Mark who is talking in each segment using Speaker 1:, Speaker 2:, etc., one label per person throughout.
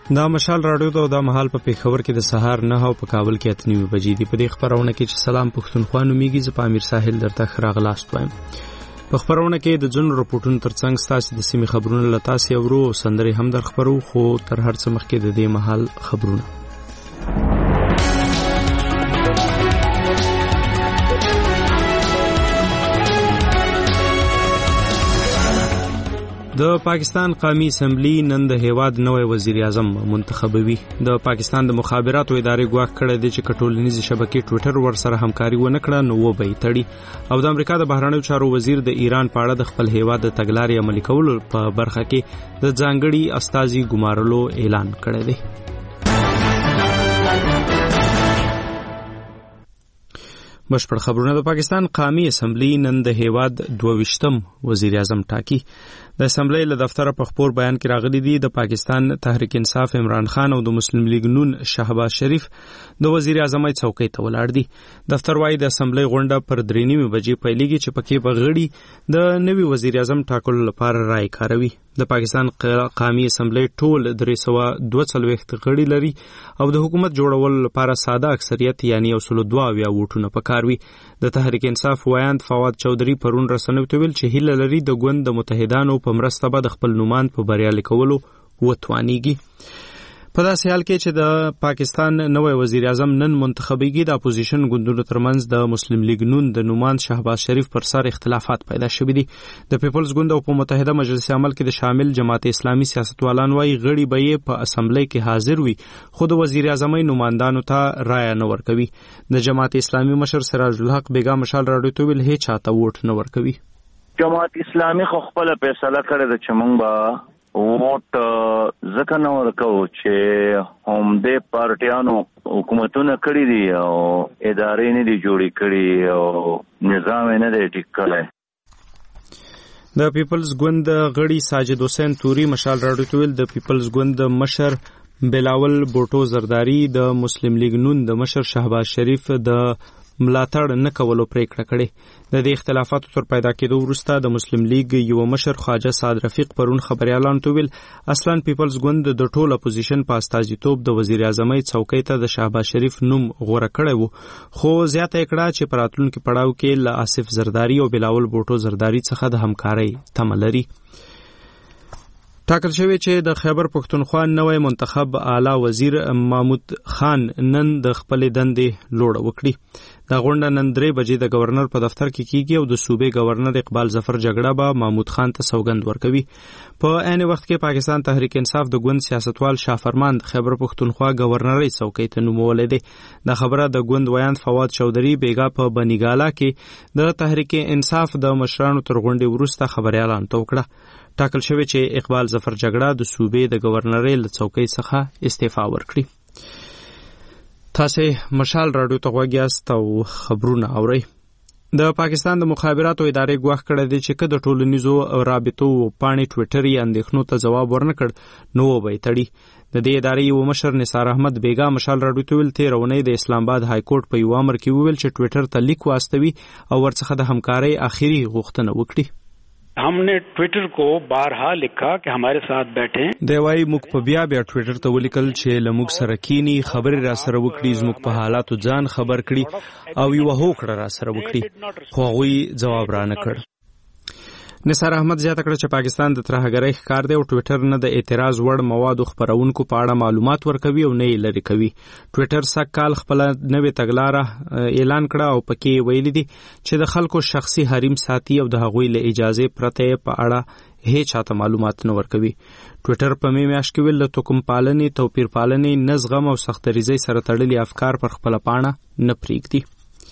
Speaker 1: دا مشال راډیو ته د مهال په پیښور کې د سهار 9 او په کابل کې 8 بجې دی. په دې خبرونه کې چې سلام پښتونخوا نومیږي، زه په امیر ساحل درته خراغلاست وایم. په خبرونه کې د جن رپورټونو ترڅنګ ستاسو د سیمې خبرونه لتاسي اورو، سندري هم در خبرو، خو تر هر څه مخکې د دې مهال خبرونه. د پاکستان قومي اسمبلی نن د هیواد نوې وزیر اعظم منتخبوي. د پاکستان د مخابراتو ادارې ګواښ کړی دی چې کټولنیزې شبکې ټویټر ورسره همکاري ونه کړه نو وبې تړي. او د امریکا د بهرنیو چارو وزیر د ایران په اړه د خپل هیواد د تګلارې عملي کولو په برخه کې د ځانګړي استازي ګمارلو اعلان کړی دی. بشپړ خبرونه. د پاکستان قومي اسمبلی نن د هیواد 22م وزیر اعظم ټاکي. د اسمبلی له دفتره په خبر بیان کې راغلي دي د پاکستان تحریک انصاف عمران خان او د مسلم لیگ نون شهباز شریف د وزیر اعظم څوکۍ ته ولاړ دي. دفتر وايي د اسمبلی غونډه پر 3:30 بجې پیلېږي چې پکې به غړي د نوي وزیر اعظم ټاکلو لپاره رائے کاروي. د پاکستان قومي اسمبلی ټول 342 غړي لري او د حکومت جوړولو لپاره ساده اکثریت یعنی 102 ووټونه پکاروي. د تحریک انصاف وایاند فواد چودھری پرون رسنیو ته ویل چې هیله لري د ګوند د متحدانو په مرسته به د خپل نومان په بریالي کولو وتوانیږي. په داسې حال کې چې د پاکستان نوې وزیر اعظم نن منتخبیږي، د اپوزیشن ګوندونو ترمنځ د مسلم لیگ نون د نومان شهباز شریف پر سر اختلافات پیدا شوي دي. د پیپلز ګوند او په متحده مجلس عمل کې د شامل جماعت اسلامي سیاستوالان وايي غړي به یې په اسمبلی کې حاضر وي خو د وزیر اعظم نوماندانو ته رایه نه ورکوي. د جماعت اسلامي مشر سراج الحق بیگا مشال راډیو ته ویل هیڅ چاته ووټ نه ورکوي.
Speaker 2: جماعت اسلامي خو خپل فیصله کړې ده چې موږ به ووټ ځکه نه ورکوو چې همدې پارټیانو حکومتونه کړي دي او ادارې نه دي جوړې کړي او نظام نه دی ټیک کړی.
Speaker 1: د پیپلز ګوند غړي ساجد حسین توري مشال راډیو ته ویل د پیپلز ګوند مشر بلاول بوټو زرداری د مسلم لیگ نون د مشر شهباز شریف د ملاتړ نه کولو پریکړه کړې. د دې اختلافاتو تر پیدا کېدو وروسته د مسلم لیگ یو مشر خواجه سعد رفیق پرون خبريالانو ته ویل اصلا پیپلز ګوند د ټول اپوزیشن په استازیتوب د وزیر اعظم څوکۍ ته د شهباز شریف نوم غوړه کړی وو، خو زیاته کړه چې په راتلونکي پړاو کې له آصف زرداری او بلاول بوټو زرداری څخه د همکارۍ تمه لري. ټاکل شوی چې د خیبر پښتونخوا نوې منتخب اعلی وزیر محمود خان نن د خپل دندې لوړ وکړي. دا غونډه نن 3 بجې د گورنر په دفتر کې کیږي او د صوبې گورنر اقبال ظفر جګړه به محمود خان ته سوګند ورکوي. په عین وخت کې پاکستان تحریک انصاف د ګوند سیاستوال شاه فرمان د خیبر پښتونخوا گورنرۍ څوکۍ ته نومولې ده. د خبره د ګوند ویاند فواد چودھری بیگا په بنیګالا کې د تحریک انصاف د مشرانو تر غونډې وروسته خبريالانو ته وکړه. ټاکل شوی چې اقبال ظفر جګړه د صوبې د گورنرۍ له څوکۍ څخه استعفا ورکړي. تاسو مشال راډیو ته غوږ یاست او خبرونه اورئ. د پاکستان د مخابراتو ادارې ګواښ کړی دی چې که د ټولنیزو رابطو پاڼې ټویټر یې اندېښنو ته ځواب ورنکړ نو وبې تړي. د دې ادارې یو مشر نثار احمد بیگا مشال راډیو ته ویل تېره اونۍ د اسلام آباد های کورټ په یو امر کې وویل چې ټویټر ته لیک واستوي او ورڅخه د همکارۍ آخري غوښتنه وکړي.
Speaker 3: हमने ट्विटर को बारहा लिखा कि हमारे साथ बैठे.
Speaker 1: دیوای موږ په بیا ټویټر ته ولیکل چې لموږ سره کینی خبرې را سره وکړي، زموږ په حالاتو ځان خبر کړي او یو هوکړه را سره وکړي، خو هغوی جواب را نه کړ. نثار احمد زیاته کړه چې پاکستان د ترهګرۍ ښکار دی او ټویټر نه د اعتراض وړ موادو خپرونکو په اړه معلومات ورکوي او نه یې لري کوي. ټویټر سږ کال خپل نوې تګلاره اعلان کړه او پکې ویلي دي چې د خلکو شخصي حریم ساتي او د هغوی له اجازه پرته په اړه هیڅ چاته معلومات نه ورکوي. ټویټر په می میاشت کې ویل د توکم پالنې، توپیر پالنې، نزغم او سختریزۍ سره تړلي افکار پر خپل پاڼه نه پریږدي.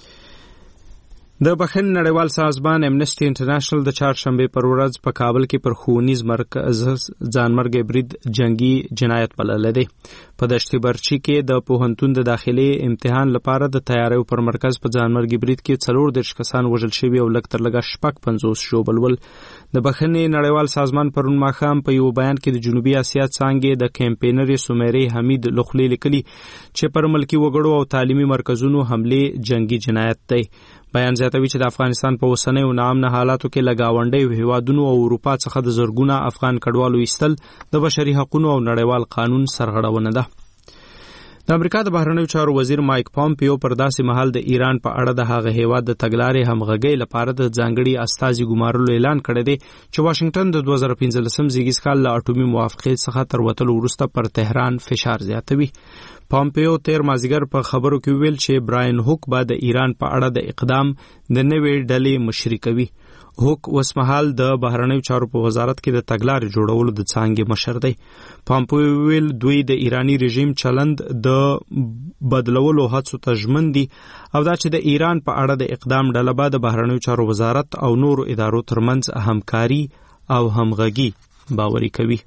Speaker 1: د بخښنې نړیوال سازمان امنسټي انټرنیشنل د چهارشنبې پر ورځ په کابل کې پر ښوونیز مرکز ځانمرګي برید جنگي جنایت بللی دی. په دشت برچي کې د پوهنتون د داخلي امتحان لپاره د تیاریو پر مرکز په ځانمرګي برید کې 40 کسان وژل شوي او لږ تر لږه 50 ژوبل ول. د بخښنې نړیوال سازمان پرون ماښام په یو بیان کې د جنوبي اسیا څانګې د کیمپینر سمیرې حمید لخلی لیکلي چې پر ملکی وګړو او تعلیمي مرکزونو حمله جنگي جنایت دی. بیان زیاتوي چې د افغانستان په اوسنیو ناامنه حالاتو کې له ګاونډیو هیوادونو او اروپا څخه د زرګونه افغان کډوالو ایستل د بشري حقوقو او نړیوال قانون سرغړونه ده. د امریکا د بهرنیو چارو وزیر مایک پامپیو پر داسې مهال د ایران په اړه د هغه هیواد د تګلارې همغږۍ لپاره د ځانګړي استازي ګمارلو اعلان کړی دی چې واشنگټن د 2015 زیږیز کال له اټومي موافقې څخه تر وتلو وروسته پر تهران فشار زیاتوي. پامپیو تیر مازیګر په خبرو کې ویل چې براین هوک به د ایران په اړه د اقدام د نوې ډلې مشري کوي. هوک وسمحال د بهرنیو چارو په وزارت کې د تګلارې جوړولو د څانګې مشر دی. پامپیو ویل دوی د ایرانی رژیم چلند د بدلولو هڅو ته ژمن دي او دا چې د ایران په اړه د اقدام ډله به د بهرنیو چارو وزارت او نورو ادارو ترمنځ همکاري او همغږي باوري کوي.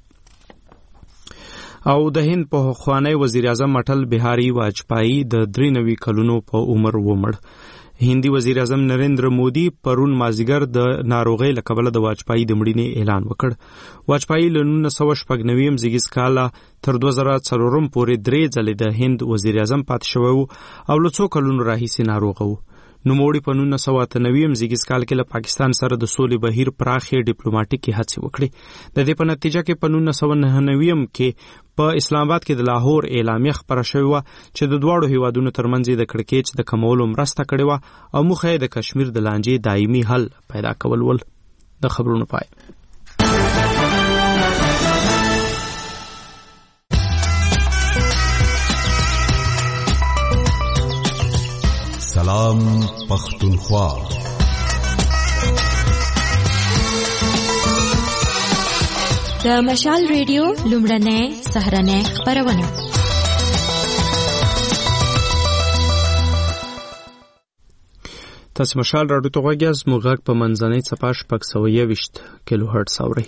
Speaker 1: او د هند په خوانی وزیر اعظم اټل بهاری واجپایی د 93 کلونو په عمر ومړ. هندي وزیر اعظم نریندر مودي پرون مازیګر د ناروغۍ له کبله د واجپایی د مړینې اعلان وکړ. واجپایی له 1999 زیږیز کاله تر 2004 پورې 3 ځلې د هند وزیر اعظم پاتې شوی او له څو کلونو راهیسې ناروغ و. نوموړي په 1998 زیږیز کال کې له پاکستان سره د سولې بهیر پراخې ډیپلوماټیکي هڅې وکړې. د دې په نتیجه کې په 1999 کې په اسلام آباد کې د لاهور اعلامیه خپره شوې وه چې د دواړو هیوادونو ترمنځ د کړکېچ د کمولو مرسته کړې وه او موخه یې د کشمیر د لانجې دایمي حل پیدا کول ول. د خبرونو پای.
Speaker 4: سلام پختونخوا.
Speaker 5: د مشال ریډیو لومړنۍ سهارنۍ خپرونه.
Speaker 1: تاسو مشال راډیو ته غوږی یاست. موږ غږ په منځنۍ څپه 620 کیلو هرتز اورئ.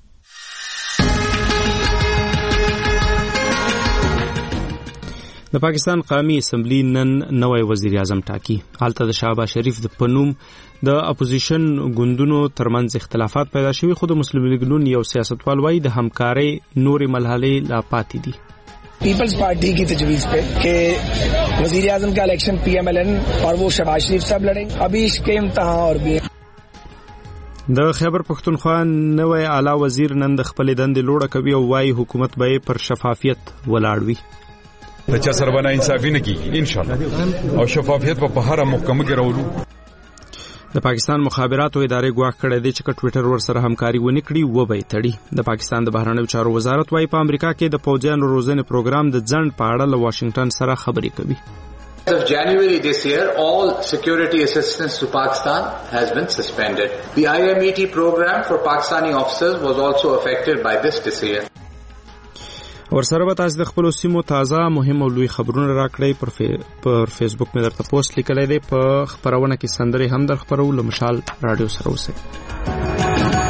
Speaker 1: د پاکستان قومي اسمبلی نن نوی وزیر اعظم ټاکي. هلته د شهباز شریف د پنوم د اپوزیشن ګوندونو ترمنځ اختلافات پیدا شوي خو د مسلم لیگ نون یو سیاستوال وایي د همکارۍ نورې مرحلې لا پاتې دي.
Speaker 6: پیپلز پارٹی کی تجویز پہ کہ وزیر اعظم کا الیکشن پی ایم ایل این اور وہ شہباز شریف صاحب لڑیں. ابھی اس کے امتحان اور بھی
Speaker 1: د خیبر پختونخوا نوی اعلی وزیر نن د خپل دندې لوړه کوي او وايي حکومت به پر شفافیت ولاړ وي.
Speaker 7: د چا سره باندې انصافي نه کیږي ان شاء الله او شفافیت په هر محکمه کې راوړو.
Speaker 1: د پاکستان مخابراتو ادارې ګواښ کړی دی چې ټوئیټر ورسره همکاري ونه کړي و به تړي. د پاکستان د بهرنیو چارو وزارت وايي په امریکا کې د پوځیانو روزنې پروګرام د ځنډ په اړه له واشنگټن سره خبرې کوي.
Speaker 8: As of January this year, all security assistance to Pakistan has been suspended. The IMET program for Pakistani officers was also affected by this decision.
Speaker 1: ورسره به تاسو د خپل سیمو تازه مهم او لوی خبرونه راکړئ. پر فیسبوک مې درته پوسټ لیکلی دی. په خبرونه کې سندرې هم در خپرو. له مشال راډیو سره اوسئ.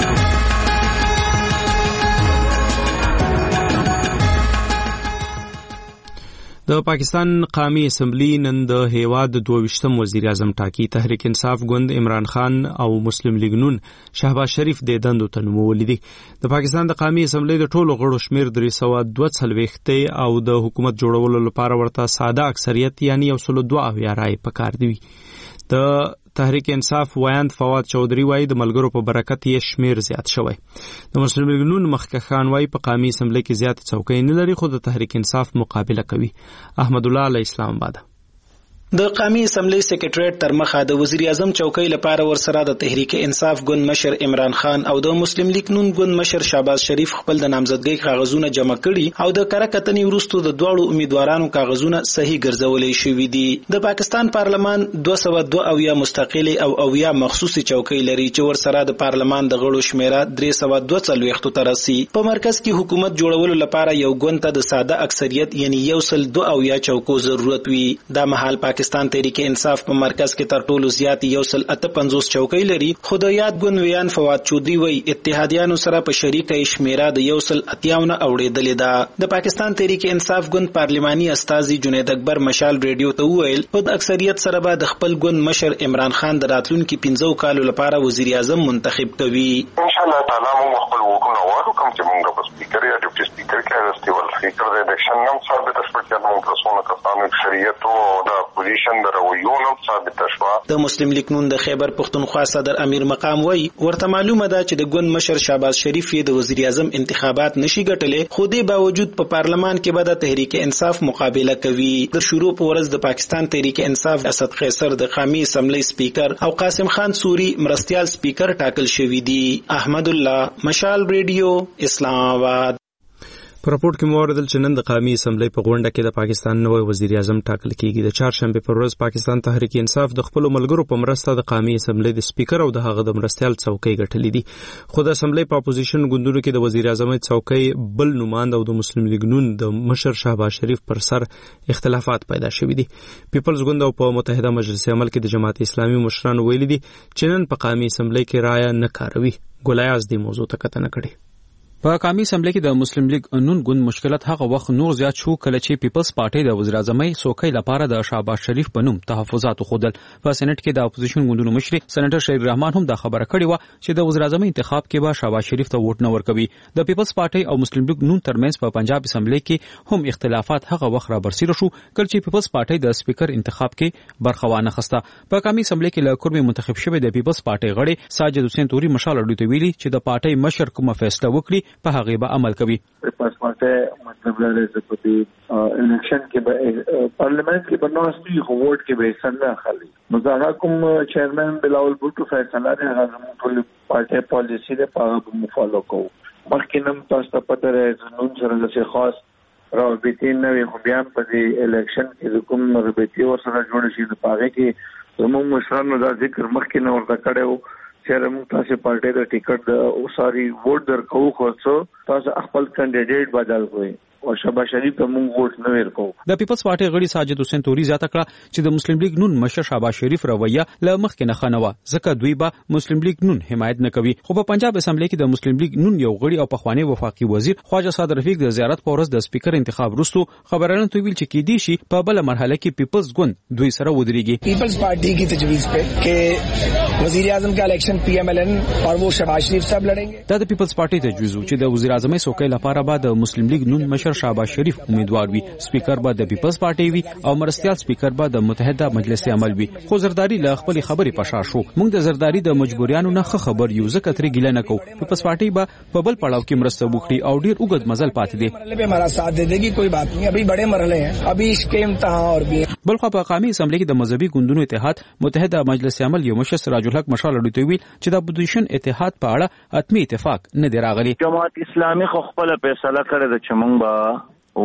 Speaker 1: د پاکستان قومي اسمبلی نن د هیواد 22م وزیر اعظم ټاکی. تحریک انصاف ګوند عمران خان او مسلم لیگ نون شهباز شریف د دندو ته نومولي دي. د پاکستان د قومي اسمبلی د ټولو غړو شمیر 342 او د حکومت جوړولو لپاره ورته ساده اکثریت یعنی 102 رای پکار دی. د تحریک انصاف وایند فواد چودھری وایي د ملګرو په برکت یې شمیر زیات شوی. د مسلم لیگ نون مخکښان وایي په قومي اسمبلی کې زیات څوکۍ نه لري خو د تحریک انصاف مقابله کوي. احمد الله علی اسلام آباد.
Speaker 9: د قومي اسمبلی سیکریټریټ تر مخه د وزیر اعظم چوکۍ لپاره ورسره د تحریک انصاف ګوند مشر عمران خان او د مسلم لیگ نون ګوند مشر شهباز شریف خپل د نامزدګۍ کاغذونه جمع کړي او د کره کتنې وروسته د دواړو امیدوارانو کاغذونه صحیح ګرځولې شوي دي. د پاکستان پارلمان 202 مستقلې او 9 مخصوصي چوکۍ لري چې ورسره د پارلمان د غړو شمیره 342 ته رسي. په مرکز کې حکومت جوړولو لپاره یو ګوند ته د ساده اکثریت یعنی 102 چوکو ضرورت وي. دا مهال پاکستان تحریک انصاف په مرکز کې تر ټولو زیات 158 چوکۍ لري خو د یاد ګوند ویان فواد چودھری وایي اتحادیانو سره په شریکه شمیره د 158 اوریدلې ده. د پاکستان تحریک انصاف ګوند پارلماني استازي جنید اکبر مشال ریډیو ته وویل په اکثریت سره به د خپل ګوند مشر عمران خان د راتلونکي 15 کالو لپاره وزیر اعظم منتخب کوي.
Speaker 10: ان شاء الله تعالی موږ خپل وکړو غواړو کوم چې موږ په سپیکر یا ډیپټي سپیکر کې راستي ول فکر د الیکشن نم ثابت شپږ موږ رسونه کسانو شریعت او د اپوزیشن د رویونو ثابت شوه.
Speaker 9: د مسلم لیگ نون د خیبر پختونخوا صدر امیر مقام وای ورته معلومه ده چې د ګوند مشر شهباز شریف د وزیر اعظم انتخابات نشي ګټلې، خو دې باوجود په پارلمان کې به د تحریک انصاف مقابله کوي. د شروع په ورځ د پاکستان تحریک انصاف اسد قیصر د قومي اسمبلی سپیکر او قاسم خان سوری مرستيال سپیکر ټاکل شوی دی. احمد الله، مشال ریډیو، اسلام آباد.
Speaker 1: په راپورټ کې موردل چې نن د قومي اسمبلی په غونډه کې د پاکستان نوی وزیر اعظم ټاکل کیږي. د چهارشنبه پر ورځ پاکستان تحریک انصاف د خپل ملګرو په مرسته د قومي اسمبلی د سپیکر او د هغه د مرستيال څوکۍ ګټلې دي، خو د اسمبلی په اپوزیشن ګوندونو کې د وزیر اعظم څوکۍ بل نوماند او د مسلم لیگ نون د مشر شهباز شریف پر سر اختلافات پیدا شوي دي. پیپلز ګوند او په متحده مجلس عمل کې د جماعت اسلامي مشرانو ویلي دي چې نن په قومي اسمبلی کې رایه نه کاروي. ګولایاز دې موضوع ته کتنه کړې.
Speaker 4: په قومي اسمبلی کې د مسلم لیگ نون ګوند مشکلات هغه وخت نور زیات شو کله چې پیپلز پارټي د وزیر اعظم څوکۍ لپاره د شهباز شریف په نوم تحفظات خوندل. په سېنات کې د اپوزیشن ګوندونو مشر سېنیټر شهید رحمان هم دا خبره کړې و چې د وزیر اعظم انتخاب کې به شهباز شریف ته ووټ نه ورکوي. د پیپلز پارټي او مسلم لیگ نون ترمنځ په پنجاب اسمبلی کې هم اختلافات هغه وخت را برسېره شو کله چې پیپلز پارټي د سپیکر انتخاب کې برخه وانه خسته. په قومي اسمبلی کې له کورمې منتخب شوی د پیپلز پارټي غړي ساجد حسین توري مشال اډو ویلي چې د پارټي مشر کومه فیصله وکړي په هغه به عمل کوي.
Speaker 11: پس ماته مطلب لري چې په دې الیکشن کې به پارلیمنت کې بنوستي خو ووټ کې به څنګه خالي مزاحه کوم چیرمن بلاول بوټو فیصله نه هغه ټول پارټي پالیسی ده په مفالو کو مخکینم تاسو ته پته راځي نن سره د خاص رابطین نوې خو بیا په دې الیکشن کې کوم رابطي ورسره جوړ شي په هغه کې زموږ مشرانو دا ذکر مخکینه ورته کړو چې موږ تاسو پارټي د ټیکټ د ساری ووټ درکو خو تاسو خپل کینډیډیټ بدل کوئ او شهباز شریف ته موږ ووټ نه ورکو.
Speaker 4: د پیپلز پارټي غړي ساجد حسین توري زیاته کړه چې د مسلم لیگ نون مشر شهباز شریف رویه له مخکې نه خنوه ځکه دوی به مسلم لیگ نون حمایت نه کوي. خو په پنجاب اسمبلی کې د مسلم لیگ نون یو غړي او پخوانی وفاقي وزیر خواجه سعد رفیق د زیارت په ورځ د سپیکر انتخاب وروسته خبرونه تویل چې کې دي شي په بل مرحله کې پیپلز ګوند دوی سره ودرېږي.
Speaker 6: پیپلز پارټي کی تجویز په کې وزیر اعظم کا الیکشن پی ایم ایل این اور وہ شهباز شریف صاحب لڑेंगे.
Speaker 4: دا د پیپلز پارټي تجویز چې د وزیر اعظم څوکۍ لپاره به د مسلم لیگ نون مشر شهباز شریف امیدوار وي، سپیکر به د پیپلز پارټي وي او مرستيال سپیکر به د متحده مجلس عمل وي. خو زرداری له خپل خبرې پشا شو. موږ د زرداری د مجبوریانو نه خبر یو ځکه ترې ګیله نه کوو. پیپلز پارټي به په بل پړاو کې مرسته وکړي او ډیر اوږد مزل پاتې دي.
Speaker 6: مرحله به ہمارا ساتھ دے دے گی، کوئی بات نہیں، ابھی بڑے مرحلے ہیں، ابھی اس کے امتحان اور بھی.
Speaker 4: بلخو په قومي اسمبلی کې د مذهبي ګوندونو اتحاد متحده مجلس عمل یو مشر سراج الحق مشال اډو ویل چې د اپوزیشن اتحاد په اړه حتمی اتفاق نه دی راغلی.
Speaker 2: جماعت اسلامي خو خپل فیصله کړې ده چې موږ به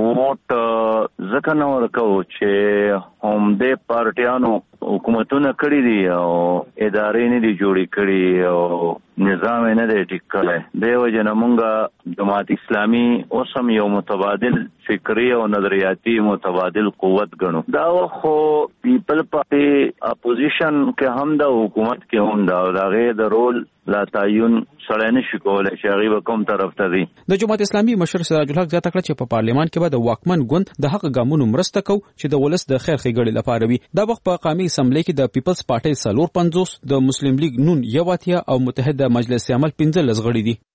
Speaker 2: ووټ ځکه نه ورکو چې هم دې پارټیانو حکومتونه کړی دي او ادارې نه دي جوړې کړې او نظام نه دی ټیک کړی. د وجه نه موږ جماعت اسلامي اوس هم یو متبادل فکری او نظریاتي متبادل قوت ګڼو. دا خو پیپل پارټي اپوزیشن کې هم دا حکومت کې هم دا هغه د رول لا تعین سره نشي کولای چې هغه کوم طرف ته دي.
Speaker 4: د جماعت اسلامي مشر سراج الحق زیاته کړه چې په پارلیمان کې به د واکمن ګوند د حق ګامونو مرسته کو چې د ولس د خیر ښېګړې لپاره وي. دا وخت په قومي اسمبلی کې د پیپلز پارټي 50 د مسلم لیگ نون 1 او متحده مجلس عمل 15 غړي دي.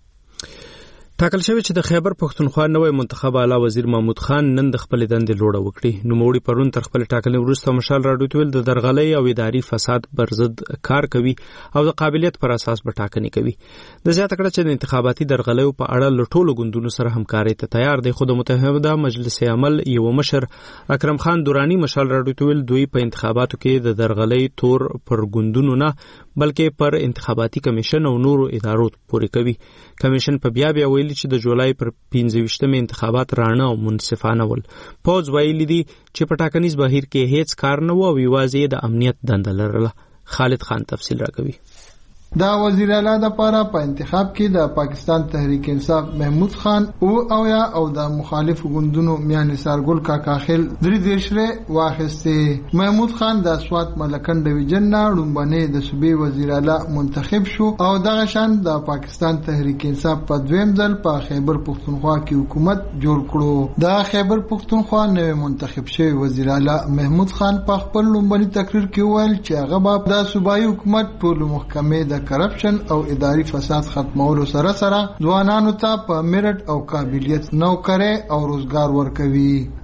Speaker 1: ټاکل شوی چې د خیبر پختونخوا نوې منتخب اعلی وزیر محمود خان نن د خپل دندې لوړه وکړي. نوموړي پرون تر خپل ټاکنې وروسته مشال راډیو ویل د درغلۍ او اداري فساد پر ضد کار کوي او د قابلیت پر اساس به ټاکنې کوي. د زیاته کړه چې د انتخاباتي درغلیو په اړه له ټولو ګوندونو سره همکاري ته تیار دی. خو د متحده مجلس عمل یو مشر اکرم خان دورانی مشال راډیو ویل دوی په انتخاباتو کې د درغلۍ تور پر ګوندونو نه بلکې پر انتخاباتي کمیشن او نورو ادارو پورې کوي. کمیشن په بیا ویلي چې د جولای پر 15 انتخابات رانه او منصفانه ول. پوز ویلي دي چې په ټاکنیز بهیر کې هیڅ کار نه و او یوازې د امنیت دنده لرله. خالد خان تفصیل راکوي.
Speaker 12: دا وزیر اعلی د پاره په انتخاب کې د پاکستان تحریک انصاف محمود خان او د مخالف ګوندونو میان سارګل کاکا خیل درې دیشره واخسته. محمود خان د اسوات ملکن ډیویژن نه لومبنه د صوبې وزیر اعلی منتخب شو او دغه شان د پاکستان تحریک انصاف په دویم ځل په خیبر پختونخوا کې حکومت جوړ کړو. د خیبر پختونخوا نوې منتخب شوی وزیر اعلی محمود خان په خپل لومبني تقریر کې ویل چې هغه به د صوبایي حکومت ټول محکمې د کرپشن او اداري فساد ختمولو سره ځوانانو ته په میرټ او قابلیت نوکری او روزګار ورکوي.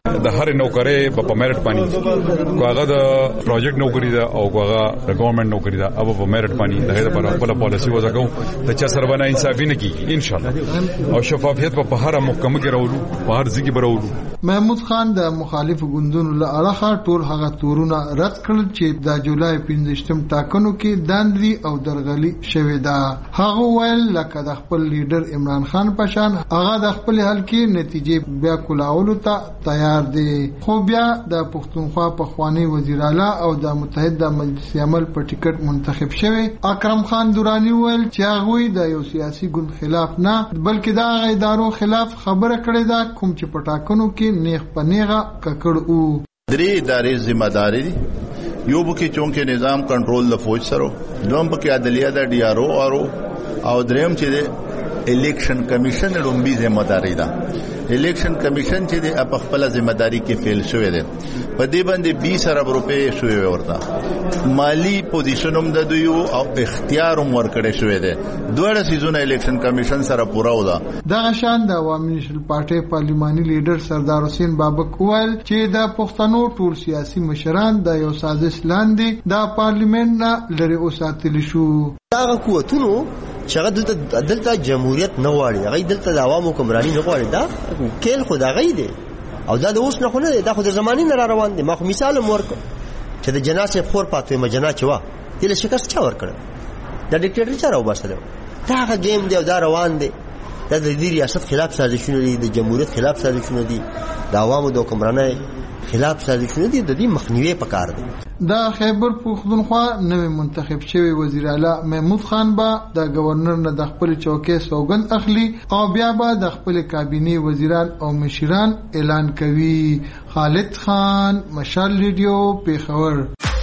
Speaker 7: د هر نوکرې په میرټ باندې کوغه د پروجیکټ نوکری ده او کوغه د ګورنمنت نوکری ده او په میرټ باندې د هغه پر خپل پالیسی وځو د چا سره باندې انصافي نه کیږي ان شاء الله او شفافیت په هر محکمه کې راولو په هر ځای کې برولو.
Speaker 12: محمود خان د مخالف ګوندونو له اړخه ټول هغه تورونه رد کړل چې د جولای 15 ټاکنو کې داندري او درغلي شوې ده. هغه ویل لکه د خپل لیډر عمران خان پشان هغه د خپل حل کې نتیجې بیا کولاولو ته تیار دی. خو بیا د پښتونخوا په خوانی وزیر اعلی او د متحده مجلس عمل په ټیکټ منتخب شوی اکرم خان دورانی ویل چې هغه د یو سیاسي ګوند خلاف نه بلکې د ادارو خلاف خبره کړې ده کوم چې په ټاکنو کې نیغ په نیغه ککړ او
Speaker 13: درې ادارې ذمہ داری دي. یو بکی چونکه نظام کنټرول د فوج سره دوم بکی عدلیه د ډی آر او دریم چې الیکشن کمیشن لومبي ذمہ داری ده. الیکشن کمیشن چې د خپل ذمہ داری کې فیل شوی دی په دې باندې 20 ارب روپے شوی ورته مالی پوزیشنوم د دوی او اختیار هم ورکړی شوی دی. دوه سيزونه الیکشن کمیشن سره پورا ودا. د شان د عوامي نېشنل پارټي پارلماني لیډر سردار حسین بابک ویل چې د پښتنو ټول سیاسي مشران د یو سازش لاندې د پارلیمنت نه لري اوساتل شو.
Speaker 14: دا قوتونو چې دلته جمهوریت نه غواړي هغه دلته د عوامو حکمرانی نه غواړي دا کېل خدا غي دي او دا د اوس نه خو نه دا خو د زماني نه روان دي. ما خو مثال مورک چې د جناسه خور پاتې مجنا چوا دله شکست چا ور کړ دا ډیکټیټر چا راو باسل دا هغه گیم دی او دا روان دي. دا د دې ریاست خلاف سازشونه دي د جمهوریت خلاف سازشونه دي د عوامو د حکمرانۍ خلاف سازشونه دي د دې مخنیوي پکار دي.
Speaker 12: د خیبر پختونخوا نوې منتخب شوی وزیر اعلی محمود خان با د گورنر نه د خپل چوکۍ سوګند اخلي او بیا به د خپل کابینه وزیران او مشران اعلان کوي. خالد خان، مشال ریډیو، پیښور.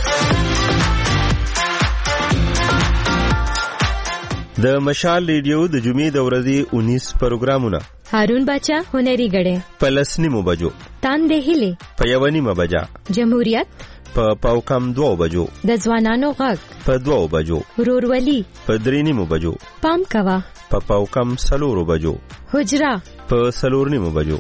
Speaker 15: د مشال ریډیو د جمعې د ورځې 19 پروګرامونه
Speaker 5: هارون بچا هنري غړې
Speaker 15: پلسنیمو بجو
Speaker 5: تاندې هلي
Speaker 15: په یونیمه بجا
Speaker 5: جمهوریت
Speaker 15: په پاوکم 2 بجو
Speaker 5: د ځوانانو غږ
Speaker 15: په 2 بجو
Speaker 5: ورورولي
Speaker 15: په 3 بجو
Speaker 5: پام کوا
Speaker 15: په پاوکم 4 بجو
Speaker 5: حجرا
Speaker 15: په 4 بجو.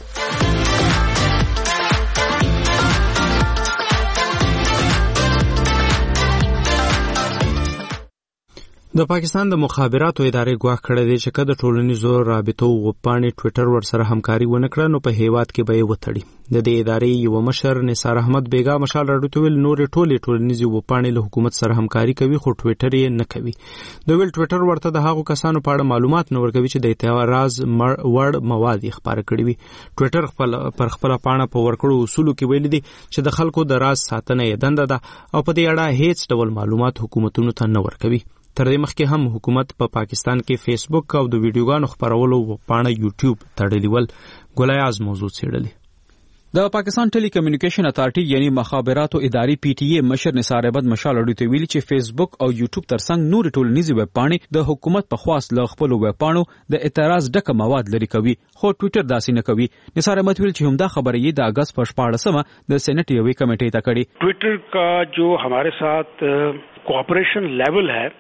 Speaker 1: د پاکستان د مخابراتو ادارې ګواښ کړی دی چې کله ټولنیزو رابطو وپاڼې ټوئیټر ورسره همکاري ونه کړه نو په هیواد کې به یې وتړي. د دې ادارې یو مشر نثار احمد بیګا مشال راډیو ته ویل نورې ټولې ټولنیزې وپاڼې له حکومت سره همکاري کوي خو ټوئیټر یې نه کوي. د ویل ټوئیټر ورته د هغو کسانو په اړه معلومات نه ورکوي چې د اعتراض وړ مواد یې خپاره کړي وي. ټوئیټر پر خپل پاڼه په ورکړو اصولو کې ویلي دي چې د خلکو د راز ساتنه یې دنده ده او په دې اړه هیڅ ډول معلومات حکومتونو ته نه ورکوي. تر دې مخکې هم حکومت په پاکستان کې فیسبوک او د ویډیوګانو خپرولو پاڼه یوټیوب تړلې ول. ګلایاز موضوع څېړلې.
Speaker 4: د پاکستان ټیلی کمیونیکیشن اتارټي یعنی مخابراتو ادارې پی ټی ای مشر نثار احمد مشال اړوي ته ویلي چې فیسبوک او یوټیوب ترڅنګ نور ټولنیزې ویب پاڼې د حکومت په خواست له خپل ویب پاڼو د اعتراض ډکه مواد لري کوي خو ټوئیټر داسې نه کوي. نثار احمد ویل چې همدا خبره یې د اگست په 14 د سېنات یوې کمیټې ته کړې.
Speaker 3: ټوئیټر کا جو हमारे साथ کوآپریشن لیول ہے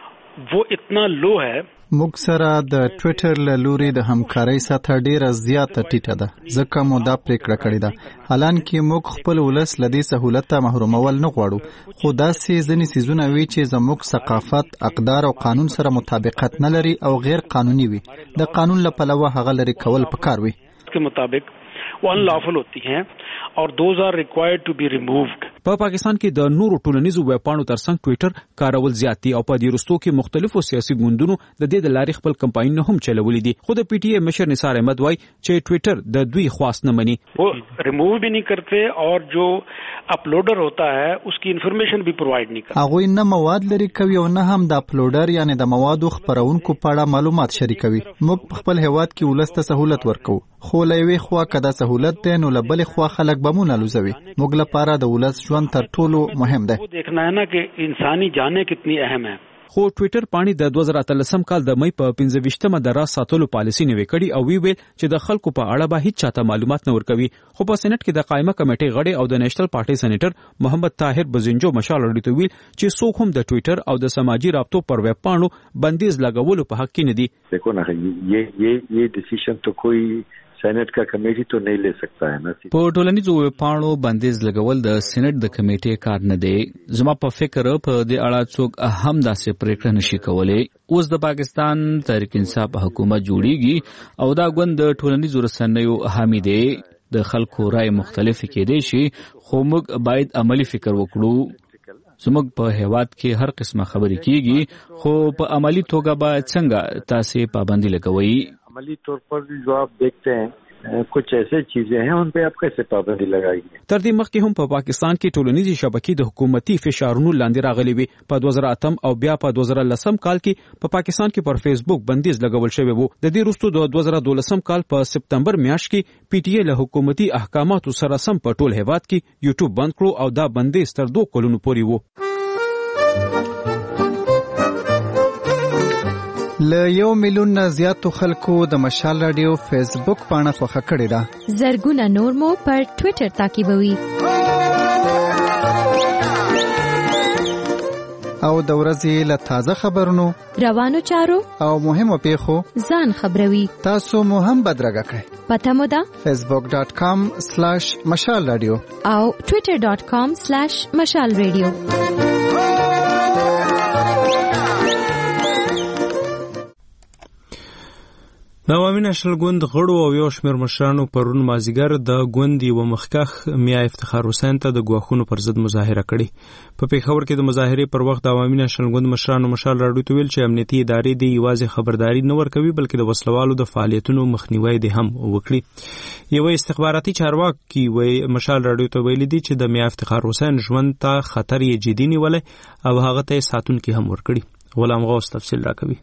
Speaker 3: وہ اتنا لو ہے.
Speaker 16: موږ سره د ټوئیټر له لوري د همکارۍ سطح ډیره زیاته ټیټه ده ځکه مو دا پریکړه کړې ده. حالانکه موږ خپل ولس له دې سهولت ته محرومول نه غواړو خو داسې ځینې څیزونه وي چې زموږ ثقافت، اقدار او قانون سره مطابقت نه لري او غیر قانوني وي. د قانون له پلوه هغه لري کول پکار وي.
Speaker 3: के मुताबिक वो अनलॉफुल होती हैं और those are required to be removed.
Speaker 4: په پاکستان کې د نورو ټولنیزو ویبپاڼو ترڅنګ ټوئیټر کارول زیات دي او په دې وروستو کې مختلفو سیاسي ګوندونو د دې د لارې خپل کمپاینونه هم چلولي دي. خو د پی ټی ای مشر نثار احمد وایي چې ټوئیټر د دوی خواست نه مني.
Speaker 3: वो रिमूव भी नहीं करते और जो अपलोडर होता है उसकी انفارمیشن भी پرووایډ نه کوي.
Speaker 16: هغه نه مواد لري کوي او نه هم د اپلوډر یعنی د موادو خپرونکو په اړه معلومات شریکوي. موږ خپل هیواد کې ولست سہولت ورکو خو لوي خوا کدا سہولت ده نو لبل خوا خلک بمونه لوزوي. موږ لپاره د ولس ژوند تر ټولو مهم ده.
Speaker 3: वो देखना है ना कि इंसानी जानें कितनी अहम है.
Speaker 4: خو ټوئیټر پاڼې د 2013 کال د مې په 15مه د راز ساتلو پالیسي نیوي کړي او ویل چې د خلکو په اړه به هیڅ چاته معلومات نه ورکوي. خو په سېنات کې د قائمه کمیټې غړي او د نېشنل پارټي سېنیټر محمد طاهر بزنجو مشال اړوي ته ویل چې څوک هم د ټوئیټر او د سماجی رابطو پر ویب پاڼو بندیز لګولو په حق کې نه دي.
Speaker 17: देखो ना ये डिसीजन तो कोई
Speaker 11: सेनेट का कमेटी तो नहीं ले सकता है ना.
Speaker 4: په ټولنیزو ویبپاڼو بندیز لګول د سېنات د کمیټې کار نه دی. زما په فکر په دې اړه څوک هم داسې پریکړه نشي کولی. اوس د پاکستان تحریک انصاف حکومت جوړیږي او دا ګوند د ټولنیزو رسنیو حامی دی. د خلکو رائے مختلف کېدای شي خو موږ باید عملی فکر وکړو. زموږ په هیواد کې هر قسمه خبرې کیږي خو په عملی توګه به څنګه تاسو پابندي لګوي؟
Speaker 11: عملی طور پر جو आप देखते हैं कुछ ऐसे चीजें हैं उन पे आप कैसे पाबंदी लगाएंगे.
Speaker 4: تر دې مخکې هم په پاکستان کې ټولنیزې شبکې د حکومتي فشارونو لاندې راغلي وي. په 2008 او بیا په 2010 کال کې په پاکستان کې پر فیسبوک بندیز لګول شوی وو. د دې وروسته د 2012 کال په سپتمبر میاشت کې پی ټی ای له حکومتي احکاماتو سره سم په ټول هیواد کې یوټیوب بند کړو او دا بندیز تر 2 کلونو پورې وو.
Speaker 16: له 1 میلیون نه زیاتو خلکو د مشال رادیو فیسبوک پاڼه خوښه کړې ده.
Speaker 5: زرګونه نور مو پر ټوئیټر تعقیبوي.
Speaker 16: او د ورځې له تازه خبرونو،
Speaker 5: روانو چارو
Speaker 16: او مهمو پیښو
Speaker 5: ځان خبروي.
Speaker 16: تاسو مو هم بدرګه کړئ.
Speaker 5: پته مو ده
Speaker 16: facebook.com/مشال رادیو
Speaker 5: او twitter.com/مشال رادیو.
Speaker 1: د عوامي نېشنل ګوند غړو او یو شمېر مشرانو پرون مازدیګر د ګوند یوه مخکښ میا افتخار حسین ته د ګواښونو پر ضد مظاهره کړې. په پېښور کې د مظاهرې پر وخت د عوامي نېشنل ګوند مشرانو مشال راډیو ته ویل چې امنیتي ادارې دې یوازې خبرداري نه ورکوي بلکې د وسلوالو د فعالیتونو مخنیوی دې هم وکړي. یوه استخباراتي چارواکي مشال راډیو ته ویلي دي چې د میا افتخار حسین ژوند ته خطر یې جدي نیولی او هغه ته یې ساتونکي هم ورکړي. غلام غوث تفصیل راکوي.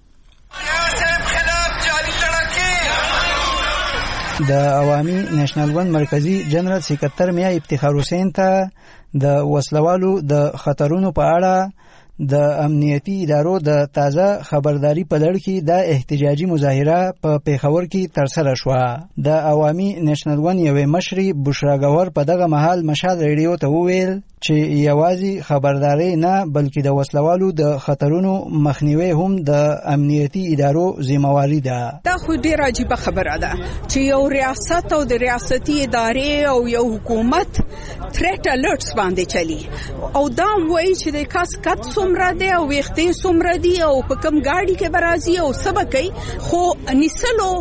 Speaker 17: د عوامي نېشنل ګوند مرکزی جنرال سکرټر میا افتخار حسین ته د وسلوالو د خطرونو په اړه د امنیتي ادارو د تازه خبرداري په لړ کې د احتجاجي مظاهره په پیښور کې ترسره شوه. د عوامي نېشنل ګوند یوې مشرې بشرا ګور په دغه مهال مشال ریډیو ته وویل چې یوازې خبرداري نه بلکې د وسلوالو د خطرونو مخنیوي هم د امنیتي ادارو ذمہواری ده.
Speaker 18: دا خو ډیره عجیبه خبره ده چې یو ریاست او د ریاستي ادارې او یو حکومت تھریټ الرټس باندې چلی او دا وایي چې د کاس کټ څومره دی او وختې څومره دی او په کوم گاډي کې برازي او سبقي خو نسلو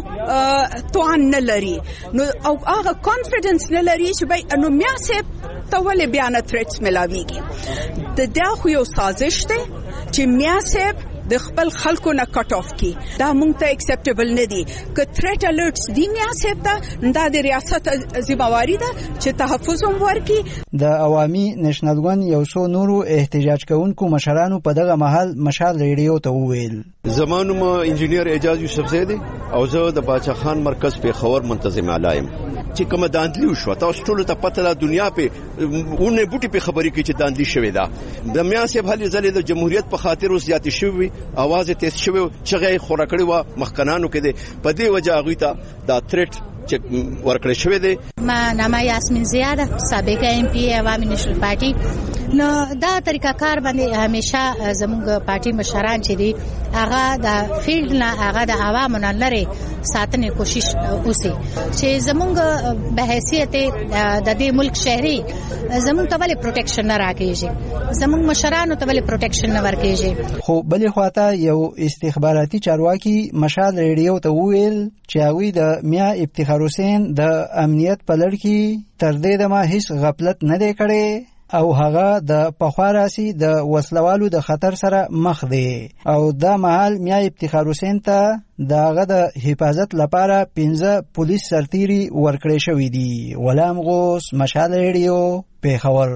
Speaker 18: توان نه لري نو او هغه کانفیډنس نه لري چې بای انو میاسه تول بیان تھریټس ملاويږي. د دا خو یو سازش دی چې میاسه د خپل خلکو نه کټ اف کی. دا مونږ ته اکسپټیبل نه دي. که تھریټ الرټس دی میاسه ته دا د ریاست ذمہواری ده چې تحفظ هم ورکړي.
Speaker 17: د عوامي نېشنل ګوند یو څو نورو احتجاج کوونکو مشرانو په دغه مهال مشال ریډیو ته وویل.
Speaker 19: زمانو ما انجینیر اعجاز یوسف زیدی او زه د باچا خان مرکز په خبر منتظم علایم چې کوم داندلی شو تاسو ټول ته پته ده دنیا په اونې بوټي په خبرې کې چې داندلی شوی دا د میاسه بهلي ځلې د جمهوریت په خاطر زیات شوی आवाज تیز شوی چې خورا کړی و مخکنانو کې په دې وجه هغه ته دا تھریټ چې ورکړی شوی دی.
Speaker 20: ما نامه یاسمین زیاده سابقه ام پی عوامي نېشنل پارټي. نو دا طریقه کار باندې همیشه زموږ پارټي مشران چې دي هغه د فیلډ نه هغه د عوامو نه لري ساتنې کوشش وکړي چې زموږ به حیثیت د دې ملک شهري زموږ ته ولې پروټیکشن نه راکېږي زموږ مشرانو ته ولې پروټیکشن نه ورکېږي.
Speaker 17: خو بلې خواته یو استخباراتي چارواکي مشال ریډیو ته وویل چې هغوی د میا افتخار حسین د امنیت په لړ کې تر دې دمه هیڅ غفلت نه دی کړی او هغه د پخوا راسي د وسلوالو د خطر سره مخ دی او دا مهال میا افتخار حسین ته دغه د حفاظت لپاره 15 پولیس سرتیري ورکړی شوی دي. غلام غوث مشال ریډیو پیښور.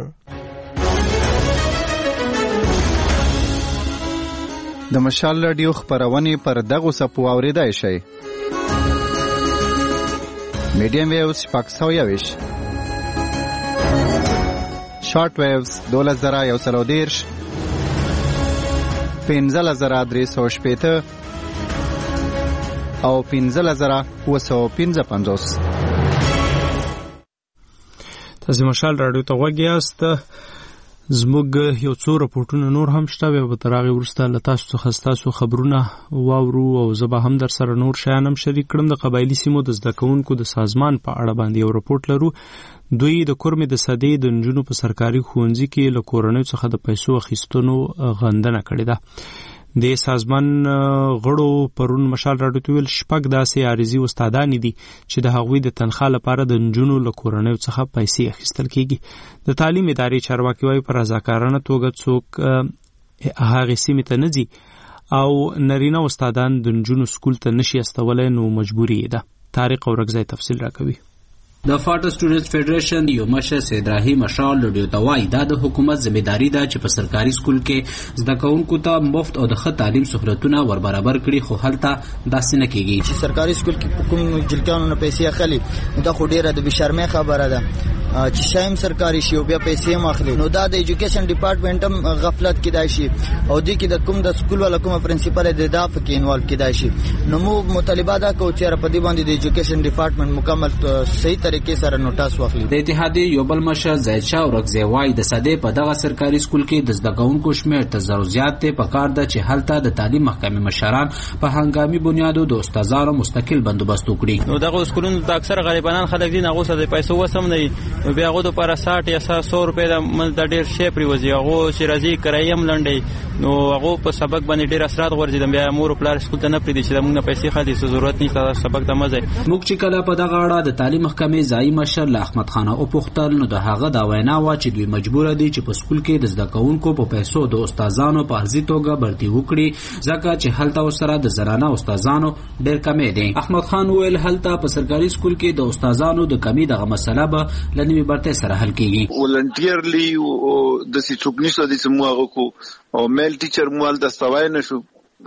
Speaker 16: د مشال رادیو خبرونه پر دغه سپو اوریدای شي. میډیم ویوز پاکستاویش شارټ ویوز 2110 15350 او 15955.
Speaker 1: تاسو مشال راډیو ته وګورئ. زموږ یو څو راپورټونه نور هم شته، بیا به تر هغې وروسته له تاسو څخه ستاسو خبرونه واورو او زه به هم در سره نور شیان هم شریک کړم. د قبایلي سیمو د زده کوونکو د سازمان په اړه باندې یو راپورټ لرو. دوی د کورمې د سدې د نجونو په سرکاري ښوونځي کې له کورنیو څخه د پیسو اخیستنو غندنه کړې ده. د سازمان غړو پرون مشال راډیو ته ویل 6 داسې عارضي استادان دي چې د هغوی د تنخوا لپاره د نجونو له کورنیو څخه پیسې اخیستل کیږي. د تعلیم ادارې چارواکي وايي په رضاکارانه توګه څوک هغه سیمې ته نه ځي او نارینه استادان د نجونو سکول ته نشي استولی، نو مجبوري ده. طارق اورګزی تفصیل راکوي.
Speaker 21: د فاټ سټوډنټس فدریشن یو مشر سید راهی مشال لډیو توای دا د حکومت ځمېداري ده چې په سرکاري سکول کې زده کوونکو ته مفت او د ښه تعلیم سہولتونه ور برابر کړي، خو هلته داسې نه کیږي.
Speaker 22: چې سرکاري سکول کې کوم جلکانو نه پیسې اخلي دا خو ډیره د بشرمه خبره ده چې شایم سرکاري شي او بیا پیسې ماخلي، نو دا د ایجوکیشن ډپارټمنټ هم غفلت کیدای شي او د کې د کوم د سکول ولا کوم پرنسپل د دا پکې انوالو کیدای شي. نو مو مطالبه دا کوو چې په دې باندې د ایجوکیشن ډپارټمنټ مکمل صحیح طریقې سره نوټاس واخلي.
Speaker 21: د اتحادیې یو بل مشر زید شاه اورګزی وايي د سدې په دغه سرکاري سکول کې د زده کوونکو شمېر تر زرو زیات دی. په کار ده چې هلته د تعلیم محکمې مشران په هنګامي بنیادو د استادانو مستقل بندوبست وکړي.
Speaker 23: نو دغه سکولونو د اکثر غریبانان خلک دي، هغه سره پیسې وسم نه وي، بیا هغه د پر 60 یا 100 روپے د ډیر شی پریوزي، هغه چې راځي کرایم لنډي، نو هغه په سبق باندې ډیر اثرات ورځي. بیا مور پلار سکول ته نه پریدي چې موږ نه پیسې خالي ضرورت نشته سبق ته مزه.
Speaker 21: موږ چې کله په دغه اړه د تعلیم محکمې ځایي مشر له احمد خان او پختل نو د هغه دا وینا و چې دوی مجبور دي چې په سکول کې د زده کوونکو په پیسو د استادانو په ارزي توګه برتي وکړي، ځکه چې هلته ورسره د زنانه استادانو ډیر کمې دي. احمد خان ویل هلته په سرکاري سکول کې د استادانو د کمی دغه مسله به لنوي برته سره حل کیږي.
Speaker 24: ولنټیرلی د څوک نشته د سموغه کو او میل ټیچر موال د سوای نشو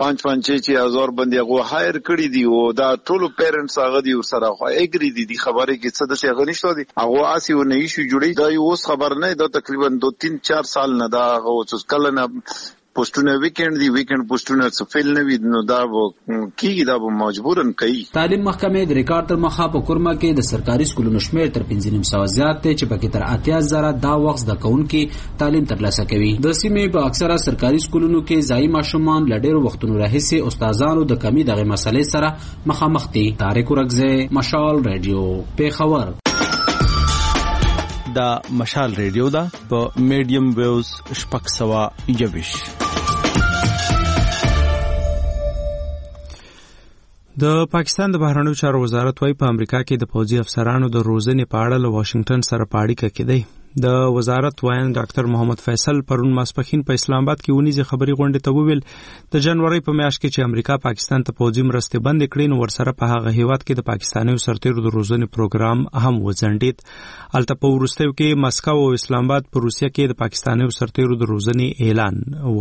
Speaker 24: 5-5-6 باندې هغه هایر کړی دی او دا ټول پیرنټس هغه دی سره خو اګری دي خبره کې څه د څه غنښت دي هغه اسی و نه شي جوړی دا یو خبر نه دا تقریبا 2-3-4 سال نه دا هغه کله نه پوسټونه ویکند دی ویکند پوسټونه څه فیل نه وي، نو دا کیږي دا به مجبورن کوي.
Speaker 21: تعلیم محکمې د ریکارډ تر مخه په کورما کې د سرکاري سکولونو شمېر تر 5.5 زیات دی چې پکې تر 80,000 دا وخت د کونکي تعلیم ترلاسه کوي. د سیمې په اکثره سرکاري سکولونو کې ځایي ماشومان ل ډېر وختونو راهیسې استادانو د کمی دغه مسلې سره مخامخ دي. طارق اورګزی، مشال رادیو، پیښور.
Speaker 15: دا مشال رادیو دا په میډیم ویوز 621.
Speaker 1: د پاکستان د بهرنیو چارو وزارت وايي په امریکا کې د پوځي افسرانو د روزنې په اړه له واشنگټن سره په اړیکه کې دی. د وزارت وایي ډاکټر محمد فیصل پرون ماسپښین په اسلام آباد کې ونیزه خبري غونډه ته وویل د جنوري په میاشت کې چې امریکا پاکستان ته پوځي مرستې بند کړې نو ورسره په هغه هیواد کې د پاکستاني سرتیرو د روزنې پروګرام هم وځنډید. الته په وروستیو کې مسکو او اسلام آباد په روسیه کې د پاکستاني سرتیرو د روزنې اعلان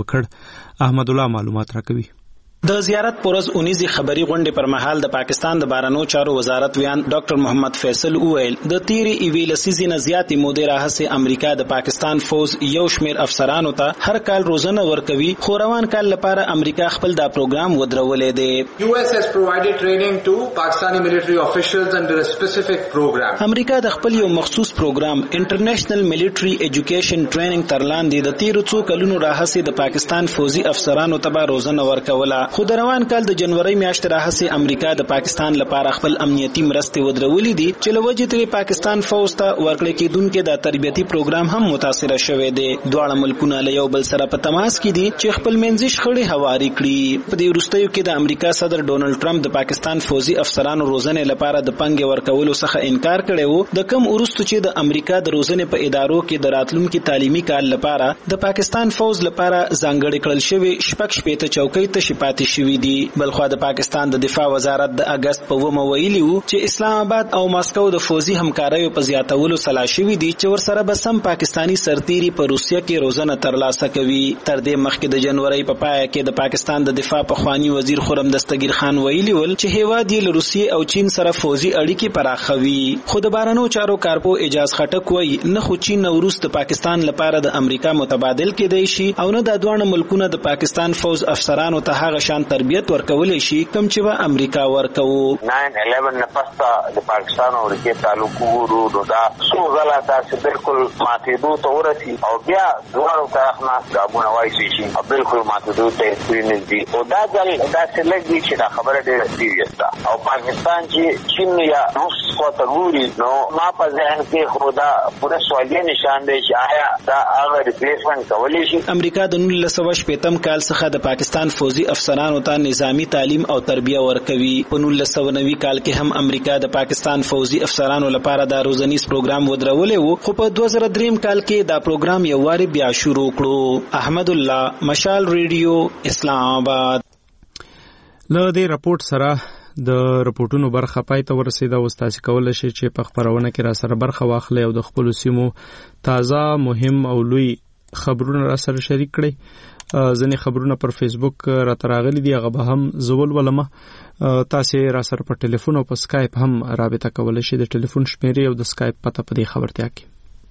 Speaker 1: وکړ. احمد الله معلومات راکوي.
Speaker 9: د زیارت پرز اونیزي خبري غونډې پر مهال د پاکستان د بهرنیو چارو وزارت ویان ډاکټر محمد فیصل وویل د تیری ایوی لسیزې نه زیاتې مودې راهیسې امریکا د پاکستان فوج یو شمیر افسرانو ته هر کال روزنه ورکوي، خو روان کال لپاره امریکا خپل دا پروګرام ودرولې دی.
Speaker 8: US has provided training to Pakistani military officials under a specific program.
Speaker 9: امریکا د خپل یو مخصوص پروګرام انټرنیشنل ملټری ایجوکیشن ټریننګ تر لاندې د تیرو څو کلونو راهیسې د پاکستان فوجي افسرانو ته روزنه ورکوله، خو د روان کال د جنوري میاشتې راهیسې امریکا د پاکستان لپاره خپل امنیتي مرستې ودرولې دي چې لوجې ترې پاکستان فوج ته ورکړل کېدونکې د تربیتي پروګرام هم متاثر شوی دی. دواړه ملکونه له یو بل سره په تماس کې دي چې خپل منځي شخړې هواري کړي. په دې وروستیو کې د امریکا صدر ډونالد ټرمپ د پاکستان فوجي افسرانو روزنې لپاره د پنګ ورکولو څخه انکار کړی وو، د کم وروسته چې د امریکا د روزنې په ادارو کې د راتلونکي تعلیمي کال لپاره د پاکستان فوج لپاره ځانګړي کړل شوی 6 چوکۍ ته شپاتې شوی دي. بلخو د پاکستان د دفاع وزارت د اگست په 9 ویلي وو چې اسلام آباد او ماسکو د فوجي همکاریو په زیاتولو سلا شوی دي چې ورسره به سم پاکستانی سرتیري په روسیه کې روزنه ترلاسه کوي. تر دې مخکې د جنوري په پای کې د پاکستان د دفاع پخوانی وزیر خرم دستگیر خان ویلي ول چې هیواد یې له روسیې او چین سره فوجي اړیکې پراخوي. خو د بهرنیو چارو کارپو اجاز خټک وایي نه خو چین او روس د پاکستان لپاره د امریکا متبادل کېدای شي او نه د دوه ملکونو د پاکستان فوج افسرانو ته هغه پشان تربیت ورکولې شي کوم چې و امریکا ورکوو
Speaker 2: 9/11 نه پسته د پاکستان او امریکا تعلق ورو دا څو غلا تاسو بالکل ماتېدو ته ورسي او بیا دوه طرفنا غابونه وایي شي بالکل ماتېدو ته سپینځ دي او دا ځل دا څلګ دي چې دا خبره ډېره سیریس ده او پاکستان چې چین یا روس څخه ګوري نو ما په ذهن کې خدا پوره سوالي نشان دی چې آیا دا هغه ریپلیسمنت کولی شي.
Speaker 9: امریکا د 1980 کال څخه د پاکستان فوجي افسرانو ته نظامی تعلیم او تربیه ورکوي. په 1990 کال کې هم امریکا د پاکستان فوجي افسرانو لپاره د روزنیز پروګرام ودرولې وو خو په 2003 کال کې دا پروګرام یو واری بیا شروع کړو. احمد الله مشال ریډیو اسلام آباد.
Speaker 1: له دې راپورټ سره د راپورټونو برخه پای ته ورسېده او تاسو کولای شئ چې په خبرونه کې را سره برخه واخلئ او د خپل سیمو تازه مهم او لوی خبرونه را سره شریک کړئ. ځینې خبرونه پر فیسبوک را تراغلي دي هغه به هم زول ولمه. تاسو را سره په ټلیفون او په سکایپ هم رابطه کولای شئ. د ټلیفون شمیرې او د سکایپ پته په دې خبرتیا کې.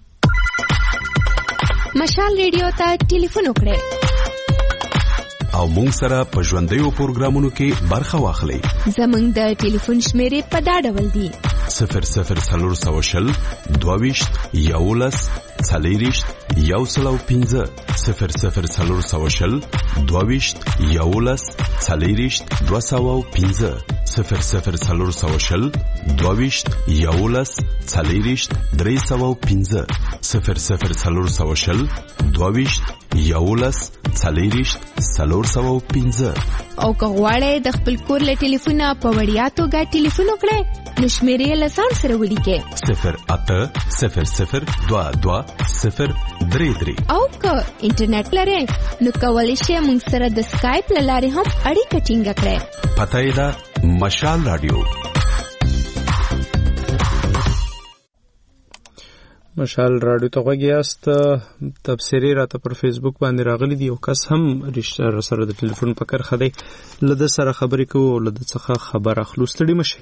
Speaker 5: مشال ریډیو ته ټلیفون وکړئ
Speaker 6: او مونږ سره په ژوندیو پروګرامونو کې برخه واخلئ.
Speaker 5: زمونږ د ټلیفون شمیرې په دا ډول دي
Speaker 6: 0040 22 11 40 105 0040 22 11 40 205 0040 22 11 40 305 0040 22 11 40 305
Speaker 5: او که غواړئ د خپل کور له ټلیفونه په وړیا توګه ټلیفون وکړئ نو شمیرې له ځان سره ولیکئ 0800 22 033 او که انټرنیټ لرئ نو کولی شئ موږ سره د سکایپ له لارې هم اړیکه ټینګه کړئ.
Speaker 6: پته یې ده مشال رادیو.
Speaker 1: مشال رادیو ته غوږ یاست. تبصرې راته پر فیسبوک باندې راغلي دي او کس هم رښتیا سره د ټلیفون په کرښه دی له ده سره خبرې کوو او له ده څخه خبر اخلو. ستړي مه شئ.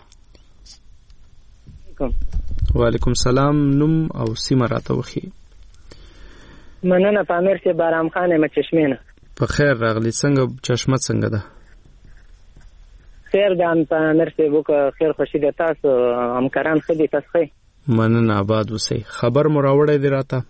Speaker 1: وعلیکم سلام. نوم او سیمه راته وښیئ.
Speaker 7: مننه. پامیر صاحب بارام خان یم چشمې نه.
Speaker 1: په خیر راغلی. څنګه چشمه څنګه ده؟
Speaker 7: خیر ده پامیر صاحب وکړه خیر خوشي ده. تاسو همکاران ښه دي؟ تاسو ښه؟
Speaker 1: مننه آباد اوسئ. خبر مو راوړی دی راته؟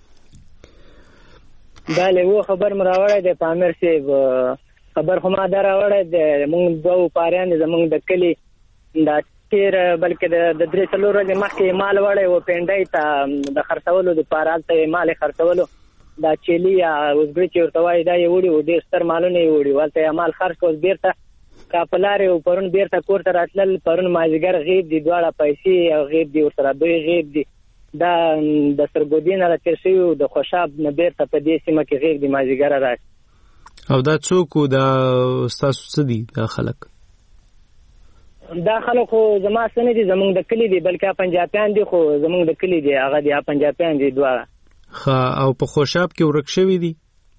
Speaker 7: بله و خبر مو راوړی دی پامیر صاحب. خبر خو ما دا راوړی دی مونږ دوه پاریان دي زمونږ د کلي دا تیر بلکې د 3-4 ورځې مخکې مال وړی و پینډۍ ته د خرڅولو دپاره هلته یې مال یې خرڅولو دا چیلي یا اوزګړي چې ورته وایي دا یې وړي و ډېر ستر مالونه یې وړي و هلته یې مال خرڅ کړ. اوس بیرته کا په لارې و پرون بیرته کور ته راتلل. پرون مازدیګر غیب دي دواړه پیسې او غیب دي ورسره دوی غیب دي. دا د سرګودي نه را تېر شوي د خوشاب نه بیرته په دې سیمه کې غیب دي مازدیګره راشي.
Speaker 1: او دا څوک و دا ستاسو څه دي دا خلک؟
Speaker 7: دا خلک خو زما څه نه دي زمونږ د کلي دي بلکې پنجابیان دي خو زمونږ د کلي دي هغه دي پنجابیان دي دواړه.
Speaker 1: ښه او په خوشاب کې ورک شوي دي؟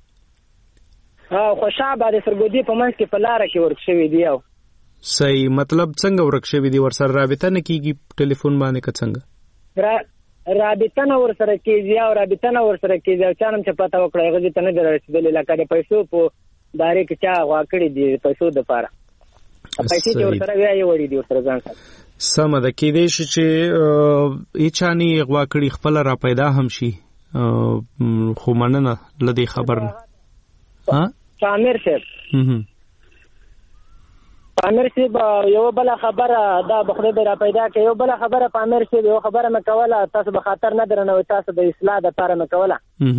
Speaker 7: خوشاب د سرګودي په منځ کې په لاره کې ورک شوي دي. او
Speaker 1: صحیح. مطلب څنګه ورک شوي دي؟ ورسره رابطه نه کېږي ټلیفون باندې که څنګه؟ رابطه نه ورسره کېږي او رابطه نه ورسره کېږي او چا نه چې پته وکړه هغه دې ته نه دي رسېدلې لکه د پیسو په بارې کې چا غوا کړي دي پیسو دپاره پیسې چې ورسره بیا یې وړي دي ورسره ځان سره. سمه ده. کېدای شي چې هېچا نه یې غوا کړي خپله را پیدا هم شي خو مننه له دې خبر نه.
Speaker 7: پامیر صاحب پامیر صاحب یو بله خبره دا به خدای دې را پیدا کړي. یو بله خبره پامیر صاحب یو خبره مې کوله تاسو به خاطر نه درنوئ تاسو د اصلاح دپاره مې کوله.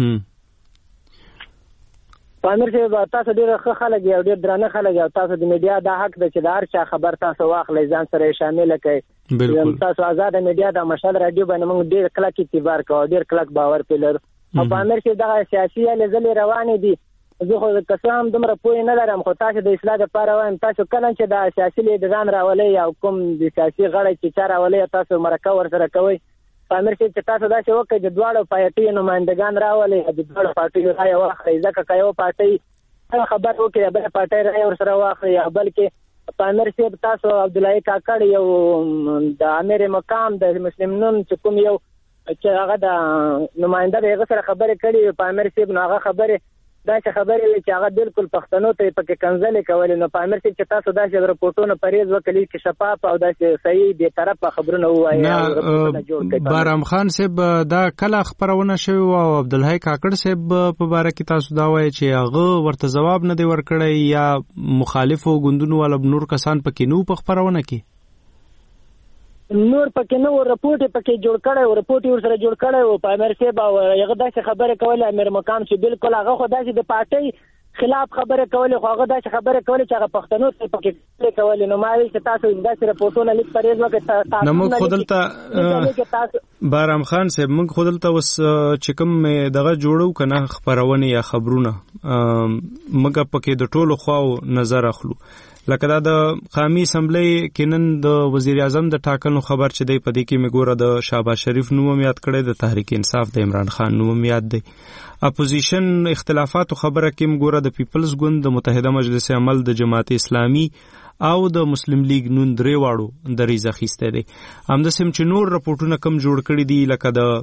Speaker 7: پامیر صاحب تاسو ډېر ښه خلک یې او ډېر درانه خلک یې او تاسو د میډیا دا حق ده چې د هر چا خبر تاسو واخلئ ځان سره یې شامله کړئ. تاسو آزاده میډیا د مشال راډیو باندې موږ ډېر کلک اعتبار کوو او ډېر کلک باور پرې لرو. او پامیر صاحب دغه سیاسي هلې ځلې روانې دي زه خو که څه هم دومره پوهې نه لرم خو تاسو د اصلاح دپاره وایم تاسو کله چې د سیاسي لیډران راولئ او کوم د سیاسي غړی چې چا راولئ تاسو مرکه ورسره کوئ پامیر صاحب چې تاسو داسې وکړئ د دواړو پارټیو نمایندګان راولئ او د دواړو پارټیو رایه واخلئ ځکه که یو پارټۍ خبر وکړي بله پارټۍ رایه ورسره واخلئ او بلکې پامیر صاحب تاسو عبدالله کاکړ یو د امیر مقام د مسلم نون چې کوم یو چې هغه د نماینده د هغه سره خبرې کړي پامیر صاحب نو هغه خبرې دا چې خبرې چې هغه بالکل پښتنو ته پکې کنځلې کولې، نو په امر چې تاسو داسې رپورټونه پریز وکړي چې شفاف او داسې صحیح به طرفه خبرونه وایي.
Speaker 1: بارام خان صاحب دا کله خبرونه شوی او عبدالحی کاکړ صاحب په باره کې تاسو دا وایي چې هغه ورته جواب نه دی ورکړی یا مخالفو ګوندونو والا نور کسان پکې نو په خبرونه کې
Speaker 7: نور پکې نو رپورټ پکې جوړ کړی او رپورټ ور سره جوړ کړی او په امر صاحب او هغه داسې خبره کوله امیر مقام چې بالکل هغه خو داسې د پارټي خلاف خبره کوله، خو هغه داسې خبره کوله چې هغه پښتنو ته پکې کوله. نو ما ویل چې تاسو داسې رپورټونه لیک پریز وکړئ. تاسو
Speaker 1: نو خودلته بارام خان صاحب موږ خودلته وس چې کوم دغه جوړو کنه خبرونه یا خبرونه موږ پکې د ټولو خواو نظر اخلو. لکه دا د قومي اسمبلی کې نن د وزیر اعظم د ټاکنو خبر چې دی په دې کې مګوره د شهباز شریف نوم یاد کړی، د تحریک انصاف د عمران خان نوم یاد دی، اپوزیشن اختلافاتو خبره کې مګوره د پیپلز ګوند، د متحده مجلس عمل، د جماعت اسلامي او د مسلم لیگ نون درې واړو دریځ اخیسته دی. همداسې چې نور رپورټونه کم جوړ کړي دي لکه د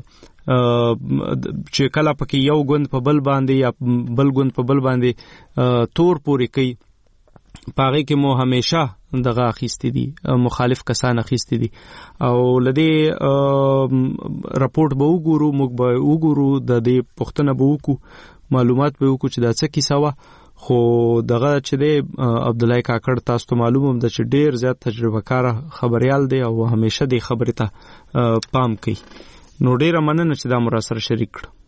Speaker 1: چې کله پکې یو ګوند په بل باندې یا بل ګوند په بل باندې تور پورې کوي، پاغه کې مو همیشه دغه اخیستی دي، مخالف کسان اخیستی دي او لدی راپورټ به وګورو، موږ به وګورو، د دې پښتنه به وکړو، معلومات به وکړو چې دا څه کیسه وه. خو دغه چې دی عبدالحی کاکړ تاسو ته معلوم هم ده چې ډیر زیات تجربه کار خبريال دی او همیشه د خبرې ته پام کوي. نو ډیره مننه چې دا مراسره شریک کړ.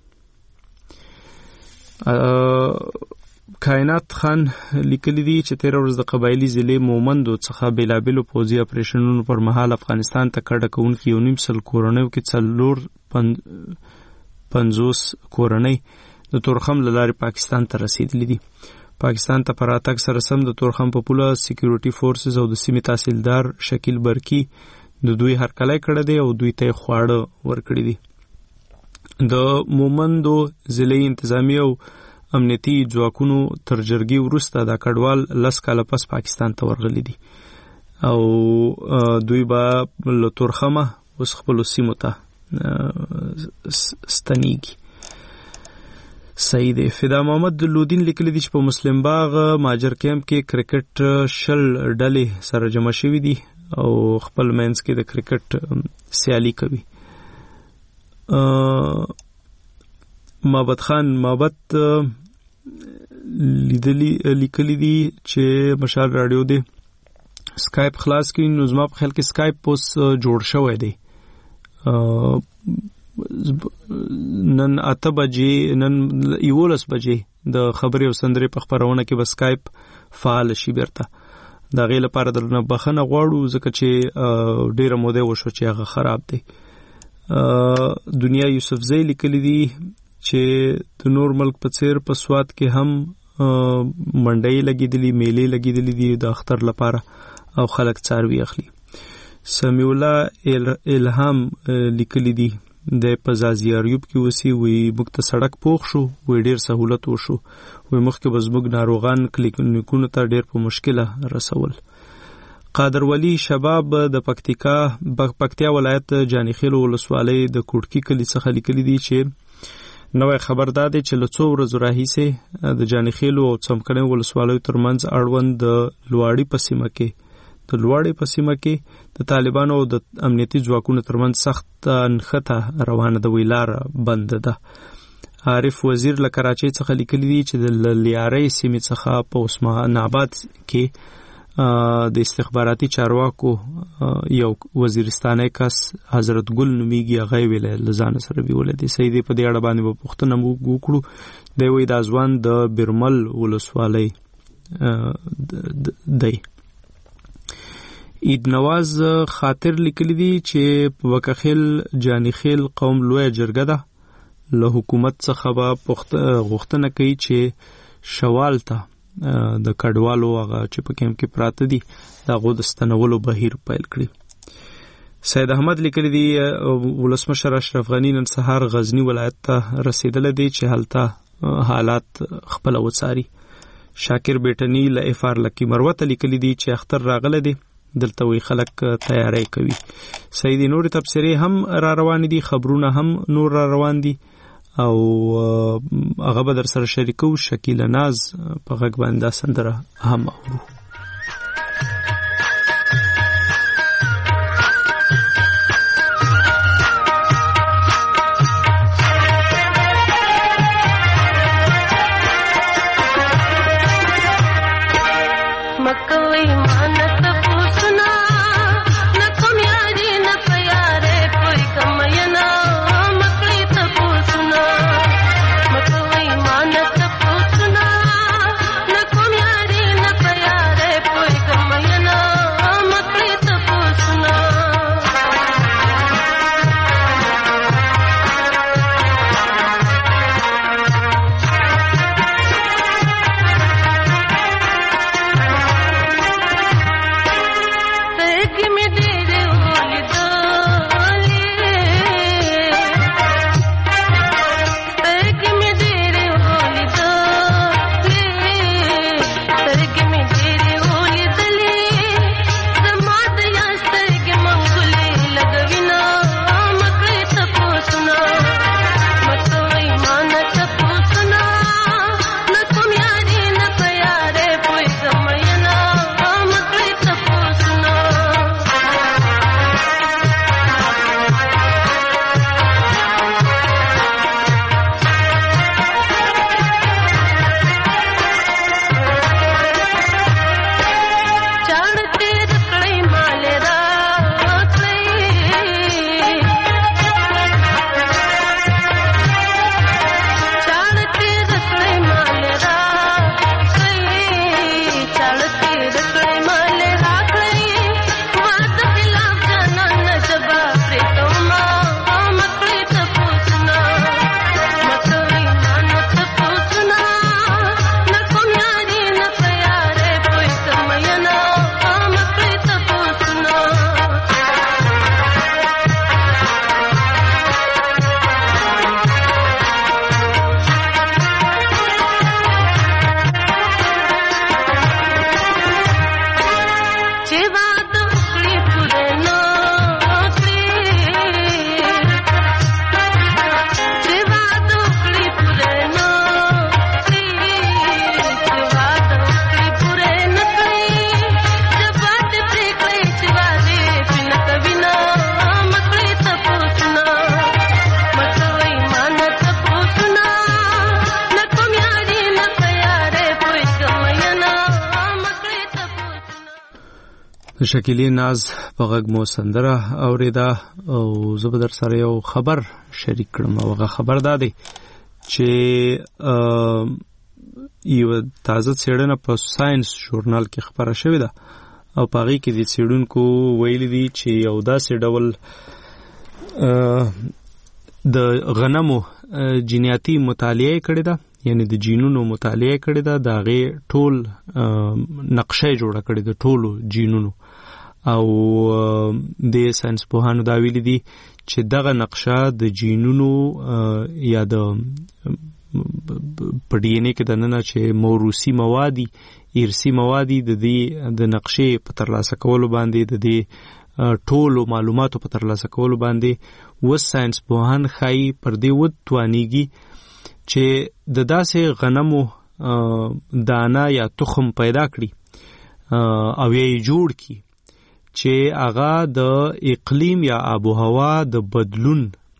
Speaker 1: کائنات خان لیکلی دی چې 13 ورځې د قبایلی ضلع مومندو څخه بیلابیلو پوځي اپریشنونو پر مهال افغانستان ته کډه کوونکي 1.5 کورنۍ کې 450 کورنۍ د تورخم له لارې پاکستان ته رسیدلې دي. پاکستان ته پر راتګ سره سم د تورخم په پوله سکیورټي فورسز او د سیمې تحصیلدار شکیل برکی د دوی هرکلی کړی دی او دوی ته خواړه ورکړي دي. د مومندو ضلع انتظامی او امنیتي ځواکونو تر جرګې وروسته دا کډوال 10 کاله پس پاکستان ته ورغلي دي او دوی به له تورخمه اوس خپلو سیمو ته ستنیږي. صحیح دی. فدا محمد لودین لیکلی دی چې په مسلم باغ ماجر کیمپ کې کرکټ 10 ډلې سره جمع شوي دي او خپل مینس کې د کرکټ سیالي کوي. مابد خان مابد لیکلی دی چې مشال رادیو دی سکایپ خلاص کړي. نو زما په خیال کې سکایپ اوس جوړ شوی دی. نن 8 بجې نن 11 بجې د خبري او سندري په خبرونه کې به سکایپ فعال شي. بیرته دا غي لپاره درنه بخنه غواړو ځکه چې ډیره موده وشو چې هغه خراب دی. دنیا یوسفزئی لیکلی دی چې د نور ملک په څیر په سواد کې هم منډي لګیدلی، میلې لګیدلی دي د اختر لپاره او خلک څاروي اخلي. سمیع الله الهام لیکلی دی د پزازیاریوب کې وسی وی موږ ته سړک پوښ شو، وی ډیر سہولت وشو، وی مخکې بزمګ ناروغان کلینیکونو ته ډیر په مشکله رسول. قادر ولی شباب د پکتیا ولایت جانیخیل ولسوالۍ د کوټکی کلی څخه لیکلی دی چې نوې خبردار دی چې له څو ورځو راهیسې د جانیخیلو او څمکنیو ولسوالیو ترمنځ اړوند د لواړی په سیمه کې د طالبانو او د امنیتي ځواکونو ترمنځ سخت نښته روانه ده، ویلار بند ده. عارف وزیر له کراچۍ څخه لیکلی دی چې د لیارۍ سیمې څخه په عثمان آباد کې د استخباراتي چارواکو یو وزیرستاني کس حضرت ګل نومیږي هغه ویل لزان سره ویول دي. صحیح دی. په دې اړه باندې په پښتنه مو وکړو دی وی د ځوان د برمل ولسوالۍ دی. عید نواز خاطر لیکلی دی چې په وکخیل جانیخیل قوم لوی جرګه ده له حکومت څخه به غوښتنه کوي چې شوال ته د کډوالو هغه چې په کیمپ کې پراته دي دا غو د ستنولو بهیر پیل کړي. سید احمد لیکلی دی ولسمشر اشرف غنی نن سهار غزنی ولایت ته رسیدل دی چې هلته حالات خپل وڅاري. شاکر بیٹنی له افار لکی مروت لیکلی دی چې اختر راغله دی دلته وی خلک تیاری کوي. سید نور تبصری هم را روان دي، خبرونه هم نور را روان دي او هغه به در سره شریکو. شکیله ناز په غږ باندې سندره هم اورو. شکیلې ناز په غږ مو سندره اوریدا او زه به در سره یو خبر شریک کړم. او هغه خبر دا دی چې یو تازه څېړنه په ساينس ژورنال کې خبره شوې ده او په هغې کې د څېړونکو ویلي دي چې یو داسې ډول د غنمو جینیاتي مطالعه کړې ده، یعنی د جینونو مطالعه کړې ده، د هغې ټول نقشه جوړه کړې ده ټولو جینونو. او د ساينس پوهانو دا ویلي دي چې دغه نقشه د جینونو یا د په ډي ان اے کې دننه چې موروثي موادي ارثي موادي د دې د نقشې په ترلاسه کولو باندې د دې ټولو معلوماتو په ترلاسه کولو باندې ساينس پوهان ښایي پر دې وتوانیږي چې د داسې غنمو دانه یا تخم پیدا کړي او یې جوړ کړي چې هغه د اقلیم یا آب و هوا د بدلون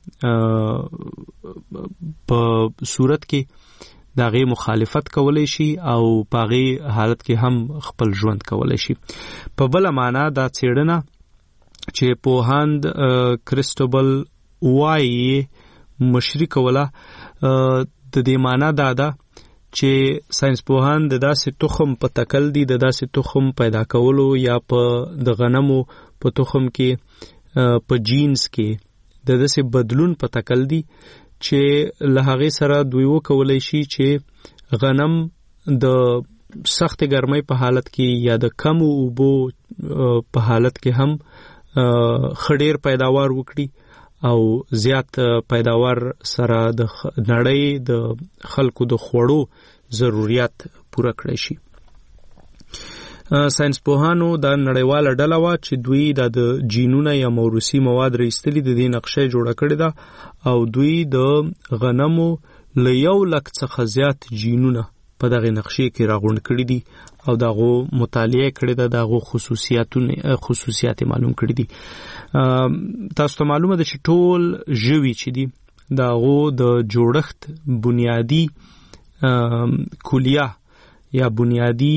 Speaker 1: په صورت کې د هغې مخالفت کولی شي او په هغې حالت کې هم خپل ژوند کولی شي. په بله معنا دا څېړنه چې پوهاند کریسټوبل وایي مشري کوله د دې معنا دا ده چې ساينس پوهان د داسې تخم په تکل دي، د داسې تخم پیدا کولو یا په د غنمو په تخم کې په جینز کې د داسې بدلون په تکل دي چې له هغې سره دوی وکولی شي چې غنم د سخت ګرمۍ په حالت کې یا د کمو اوبو په حالت کې هم ښه ډېر پیداوار وکړي او زیات پیداوار سره د نړۍ د خلکو د خوړو ضرورت پوره کړی شي. ساينس پوهانو د نړیواله ډله وا چې دوی د جینونه یا موروثي مواد راستلي د دې نقشه جوړه کړې ده او دوی د غنمو له 100,000 څخه زیات جینونه په دغه نقشې کې راغونډ کړي دي او دغه مطالعه کړي ده دغه خصوصیات معلوم کړي دي. تاسو ته معلومه ده چې ټول ژوي چې دي دغه د جوړښت بنیادی کلیه یا بنیادی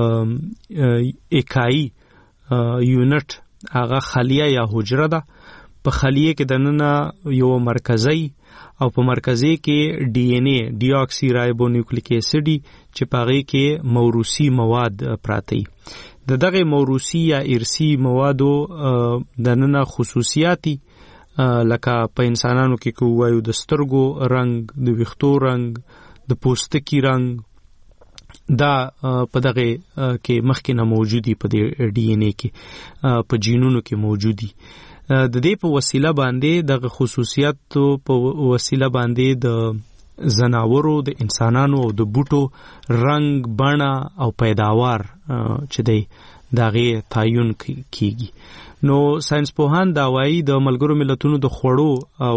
Speaker 1: اکایی یونټ هغه خلیه یا حجره ده. په خلیه کې دننه یو مرکزی او په مرکزی کې ډي ان اي ډي اکسي رایبو نیوکلیک اسید چې پاغي کې موروثي مواد پراته دي. دغه موروثي یا ارثي موادو دننه خصوصیاتي لکه په انسانانو کې کوایو د سترګو رنگ، د ویښتو رنگ، د پوستکي رنگ دا په دغه کې مخکې نه موجودي په ډي ان اي کې په جینونو کې موجودي. د دې په وسیله باندې دغه خصوصیاتو په وسیله باندې د زناورو، د انسانانو او د بوټو رنگ، بڼه او پیداوار چې دی دغه تعین کیږي. نو ساينس پوهان دا وایي د ملګرو ملتونو د خوړو او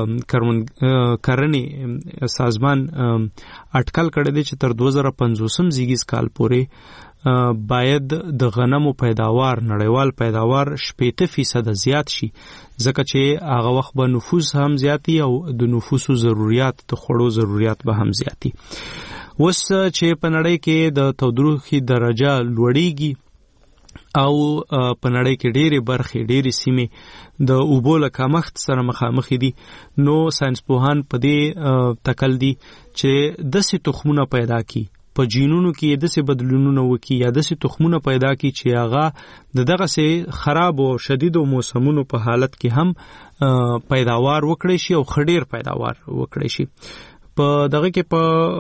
Speaker 1: کرنې سازمان اټکل کړی دی چې تر 2050 زیږیز کال پورې باید د غنمو پیداوار نړیوال پیداوار 80% زیات شي، ځکه چې هغه وخت به نفوس هم زیاتی او د نفوسو ضرورت د خوړو ضرورت به هم زیاتی. وس چې په نړۍ کې د تودوخې درجه لوړیږي او په نړۍ کې ډېری برخې ډېری سیمې د اوبو له کمښت سره مخامخ دي، نو ساينس پوهان په دې تکل دي چې داسې تخمونه پیدا کړي، په جینونو کې داسې بدلونونه وکړي یا داسې تخمونه پیدا کړي چې هغه دغه سه خراب او شدید موسمونو په حالت کې هم پیداوار وکړي شي او خډیر پیداوار وکړي شي. په دغه کې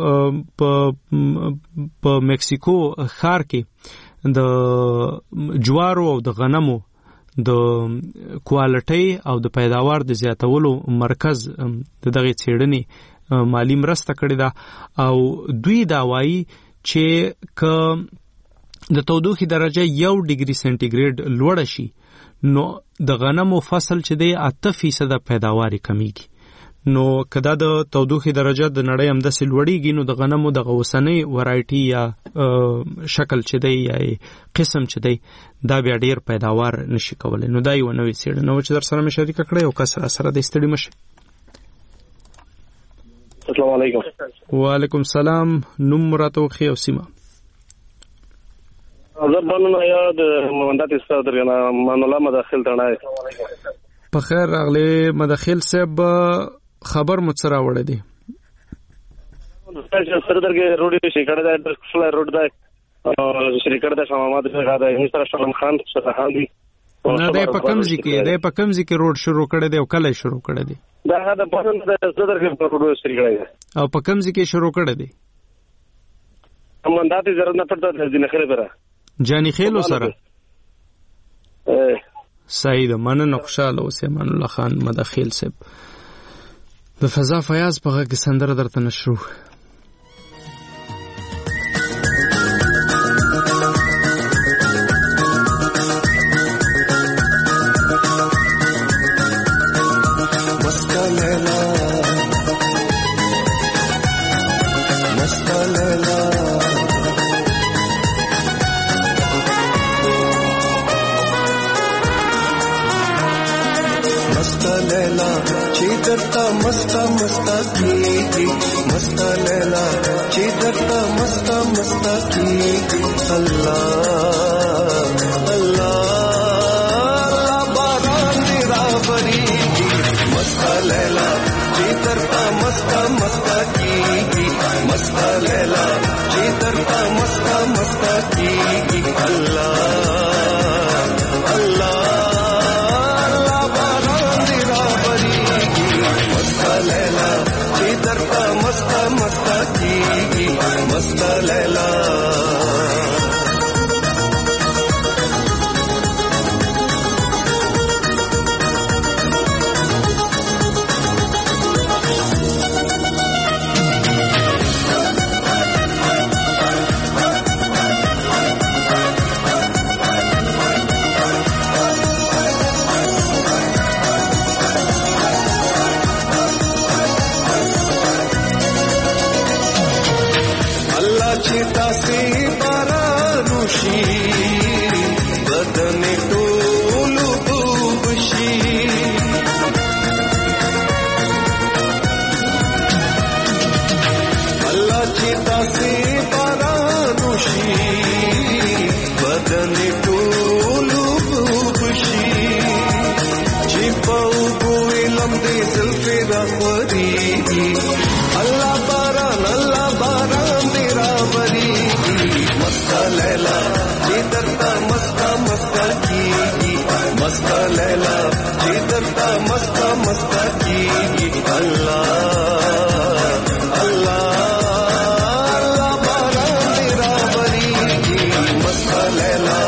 Speaker 1: په مکسیکو ښار کې د جوارو او د غنمو د کوالټي او د پیداوار د زیاتولو مرکز دغه څېړنې مالی مرسته کړې ده او دوی دا وایي چې ک د تودوخې درجه 1 ډیګري سنټیګریډ لوړ شي نو د غنمو فصل چې دی 8% پیداوار کمیږي. نو کدا د تودوخې درجه د نړۍ هم د سلوړیږي نو د غنمو د غوسنۍ ورایټي یا شکل چې دی یا قسم چې دی دا بیا ډیر پیداوار نشي کولای. نو دا یو نوې څېړنه چې در سره مې شریک کړې او کس سره د استړي مشه.
Speaker 10: السلام علیکم.
Speaker 1: وعلیکم السلام. نوم راته خو او سیمه
Speaker 10: زبانونه یاد مندات استاد رنا منولا مداخل تنای
Speaker 1: په خیر راغلی مداخل صاحب خبر متصرا وړه دي
Speaker 10: سردرګه روډي شیکړه ده فلای روډ ده شریکړه ده شمامات ده دا مستر شلم خان شهان دي
Speaker 1: نه ده په کمزې کې روډ شروع کړه دی او کله شروع کړه دی
Speaker 10: دا د پسند د سردرګه روډ شریکړه ده
Speaker 1: او په کمزې کې شروع کړه دی
Speaker 10: مندات ضرورت نه پړته د نه خره برا
Speaker 1: جانی خیلو سره سعید مننه خوشاله اوسې امان الله خان مداخل صاحب د فضا فیاض په غږ سندره درته نشرو.
Speaker 12: मस्ता मस्ता की मस्ता लैला चिदरता मस्ता मस्ता की अल्लाह अल्लाह बारान रावरी की मस्ता लैला चिदरता मस्ता मस्ता की मस्ता लैला चिदरता मस्ता मस्ता की अल्लाह अल्लाह लैला चिदरता मस्ता मस्ता की मस्ता लैला چې تاسې باران وشي بدن ټول اوبه شي الله چې تاسې باران وشي بدن ټول اوبه شي چې په اوبو علم دې زلفې راخورېږي الله باران دې راورېږي مسته لیلا چې درته مسته کېږي مسته لیلا چې درته مسته کېږي الله باران دې راورېږي مسته لیلا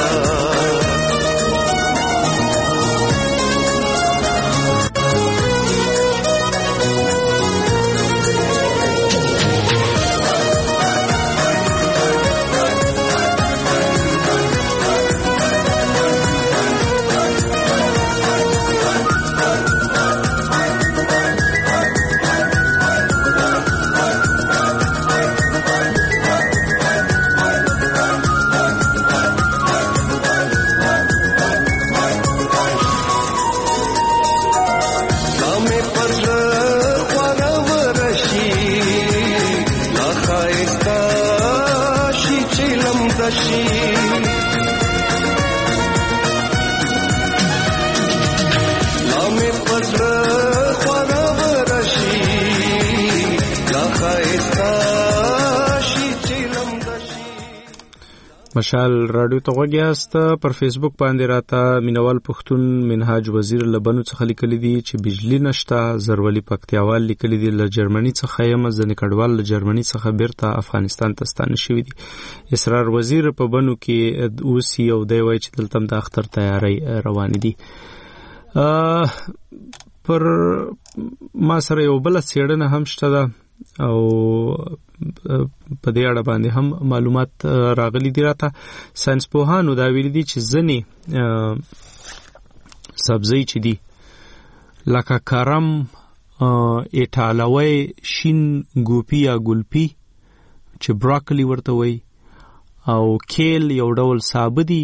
Speaker 1: مشال رادیو ته غوږیاست. پر فیسبوک باندې راته مینوال پښتون منهاج وزیر لبنو څخه لیکلي دي چې بجلی نشته. زرولي پکتیاوال لیکلي دي له جرمني څخه یم ځنې کډوال له جرمني څخه بیرته افغانستان ته ستانه شوي دي. اسرار وزیر په بنو کې اوس یو دی وایي چې دلته د اختر تیاری روان دي. پر ما سره یو بل څېړنه هم شته ده او په دې اړه باندې هم معلومات راغلي دي راته. ساينس پوهانو دا ویلي دي چې ځنې سبزی چې دي لکه کرم، ایټالوی، شین ګوپی یا ګلپی چې براکلی ورته وایي او کیل یو ډول سابه دي.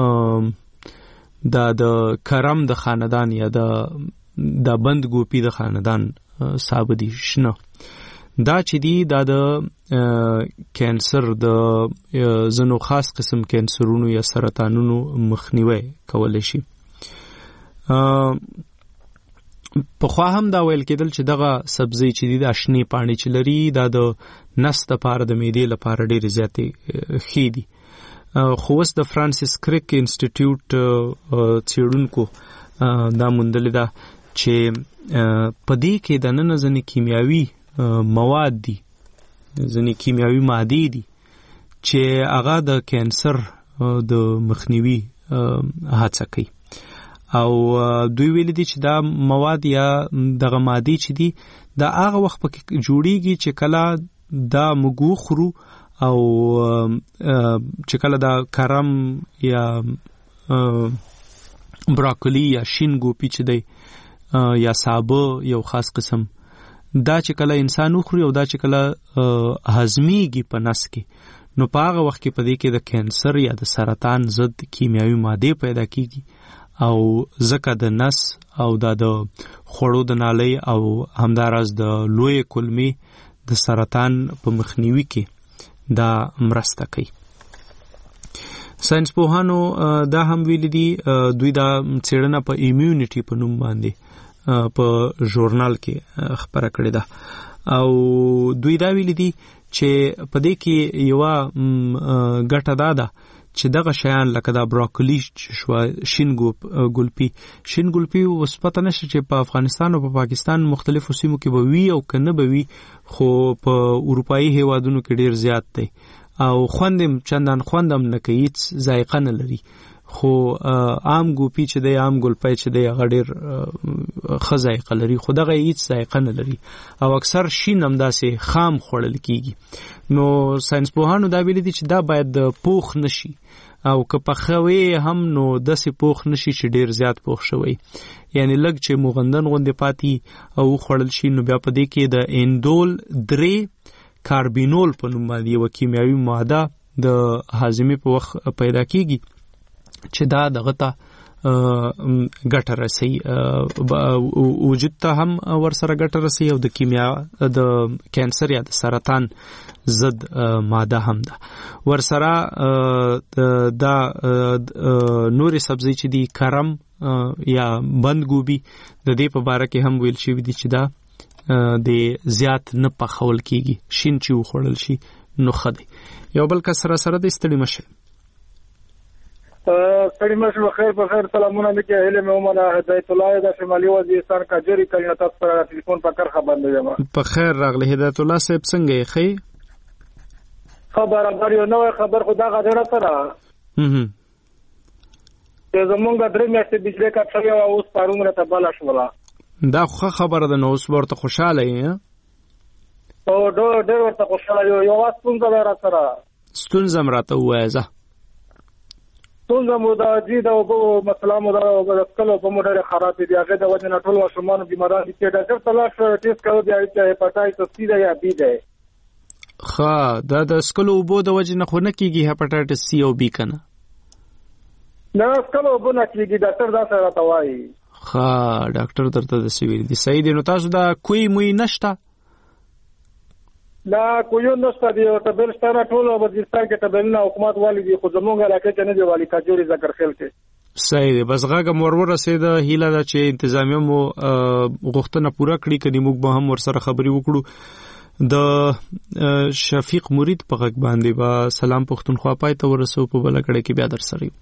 Speaker 1: دا د کرم د خاندان یا د بند ګوپی د خاندان سابه دي شنه. دا چې دی دا د کینسر د زنو خاص قسم کینسرونو یا سرطانونو مخنیوي کولای شي. پخوا هم دا ویل کېدل چې دغه سبزی چې دی د شنې پاڼې چې لري دا د نس لپاره د معدې لپاره ډېرې زیاتې ښې دي. خو اوس د فرانسیس کریک انسټیټیوټ څېړونکو دا موندلې ده چې په دې کې دننه ځینې کیمیاوي مواد دي، ځینې کیمیاوي مادې دي چې هغه د کینسر د مخنیوي هڅه کوي. او دوی ویل دي چې دا مواد یا دغه مادې چې دي دا هغه وخت پکې جوړیږي چې کله دا موږ خورو او چې کله دا کرم یا براکلی یا شین ګوپی چې دی یا سابه یو خاص قسم دا چې کله انسان وخوري او دا چې کله هضمېږي په نس کې نو په هغه وخت کې په دې کې د کینسر یا د سرطان ضد کیمیاوي مادې پیدا کیږي او ځکه د نس او د خوړو د نالۍ او همداراز د لوی کولمې د سرطان په مخنیوي کې دا مرسته کوي. ساينس پوهانو دا هم ویلي دي، دوی دا څېړنه په ایمیونټي په نوم باندې په ژورنال کې خبره کړې ده او دوی دا ویلي دي چې په دې کې یو ګټه ده چې دغه شیان لکه دا براکلی شو، شین ګلپی اوس پته نشته چې په افغانستان او په پاکستان مختلفو سیمو کې به وي او کنه به وي، خو په اروپایي هیوادونو کې ډیر زیات دی او خوندم چندان خوندم نه کوي، ذایقه نه لري. خو عام ګوپی چې دی، عام ګلپی چې دی هغه ډیر ښه ذایقه لري، خو دغه هیڅ ذایقه نه لري او اکثر شین هم داسې خام خوړل کیږي. نو ساينس پوهانو دا ویلي دي چې دا باید پوخ نشي او که پخوي هم نو داسې پوخ نشي چې ډیر زیات پوخ شوی، یعنی لږ چې مغندن غوندې پاتې او خوړل شي. نو بیا په دې کې د اندول 3 کاربینول په نوم باندې یو کیمیاوي ماده د هاضمې په وخت پیدا کیږي چې دا دغه ته ګټه رسي وجود ته هم ورسره ګټه رسي او د کیمیا د کانسر یا د سرطان ضد ماده هم ده ورسره دا نوري سبزی چې دی کرم یا بند ګوبي د دې په باره کې هم ویل شوی دی چې دا د زیات نه پخول کیږي شین چې وخوړل شي نو خدي یو بل کس سره د استړي مشه
Speaker 3: سړی مشه بخیر سلامونه لیکه هله مې ومنه هدایت الله د شمالي وزیرستان کاجری کله تاسو پر ټلیفون په کار خبر نه یم
Speaker 1: په خیر راغله هدایت الله صاحب څنګه یې خې
Speaker 3: خبر یو نوې خبر خدا غاډه سره زمونږ درې میاشتې بجلی کټ شوی او اوس پارونه ته بل شولا
Speaker 1: دا خو خبره ده نو اوس ورته خوشاله یې
Speaker 3: او ډېر ورته خوشاله یو ستونزه را سره
Speaker 1: ستونزه راته وایزه
Speaker 3: ستونزه مو دا جی دا په مسله مو دا کله په موډر خراب دي هغه د وجه نه ټول ماشومان بیماران دي چې ډاکټر تلاش ټیسټ کوي بیا چې هپاتایټس سی ده یا بی ده
Speaker 1: ښه دا د سکلو وبو د وجه نه خو نه کیږي هپاتایټس سی او بی کنه
Speaker 3: نه سکلو وبو نه کیږي ډاکټر دا سره توایي
Speaker 1: ښه ډاکټر درته د سویل دي صحیح دي نو تاسو دا کوئی موي نشته
Speaker 3: دا کویو نشته دی او تبل ستاره ټول وزیرستان کې تبل حکومت والی دی خو زمونږ علاقې کې نه دی والی کاجوري ذکر خل کې
Speaker 1: صحیح دی بس غاګه مرور رسیده هیله دا چې انتظامیه مو غوښتنه پوره کړی کدي موږ به هم ورسره خبري وکړو د شفیق مرید په غږ باندې با سلام پښتونخوا پای ته ورسو په بل کړه کې بیا در سره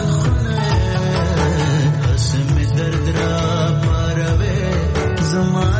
Speaker 12: زما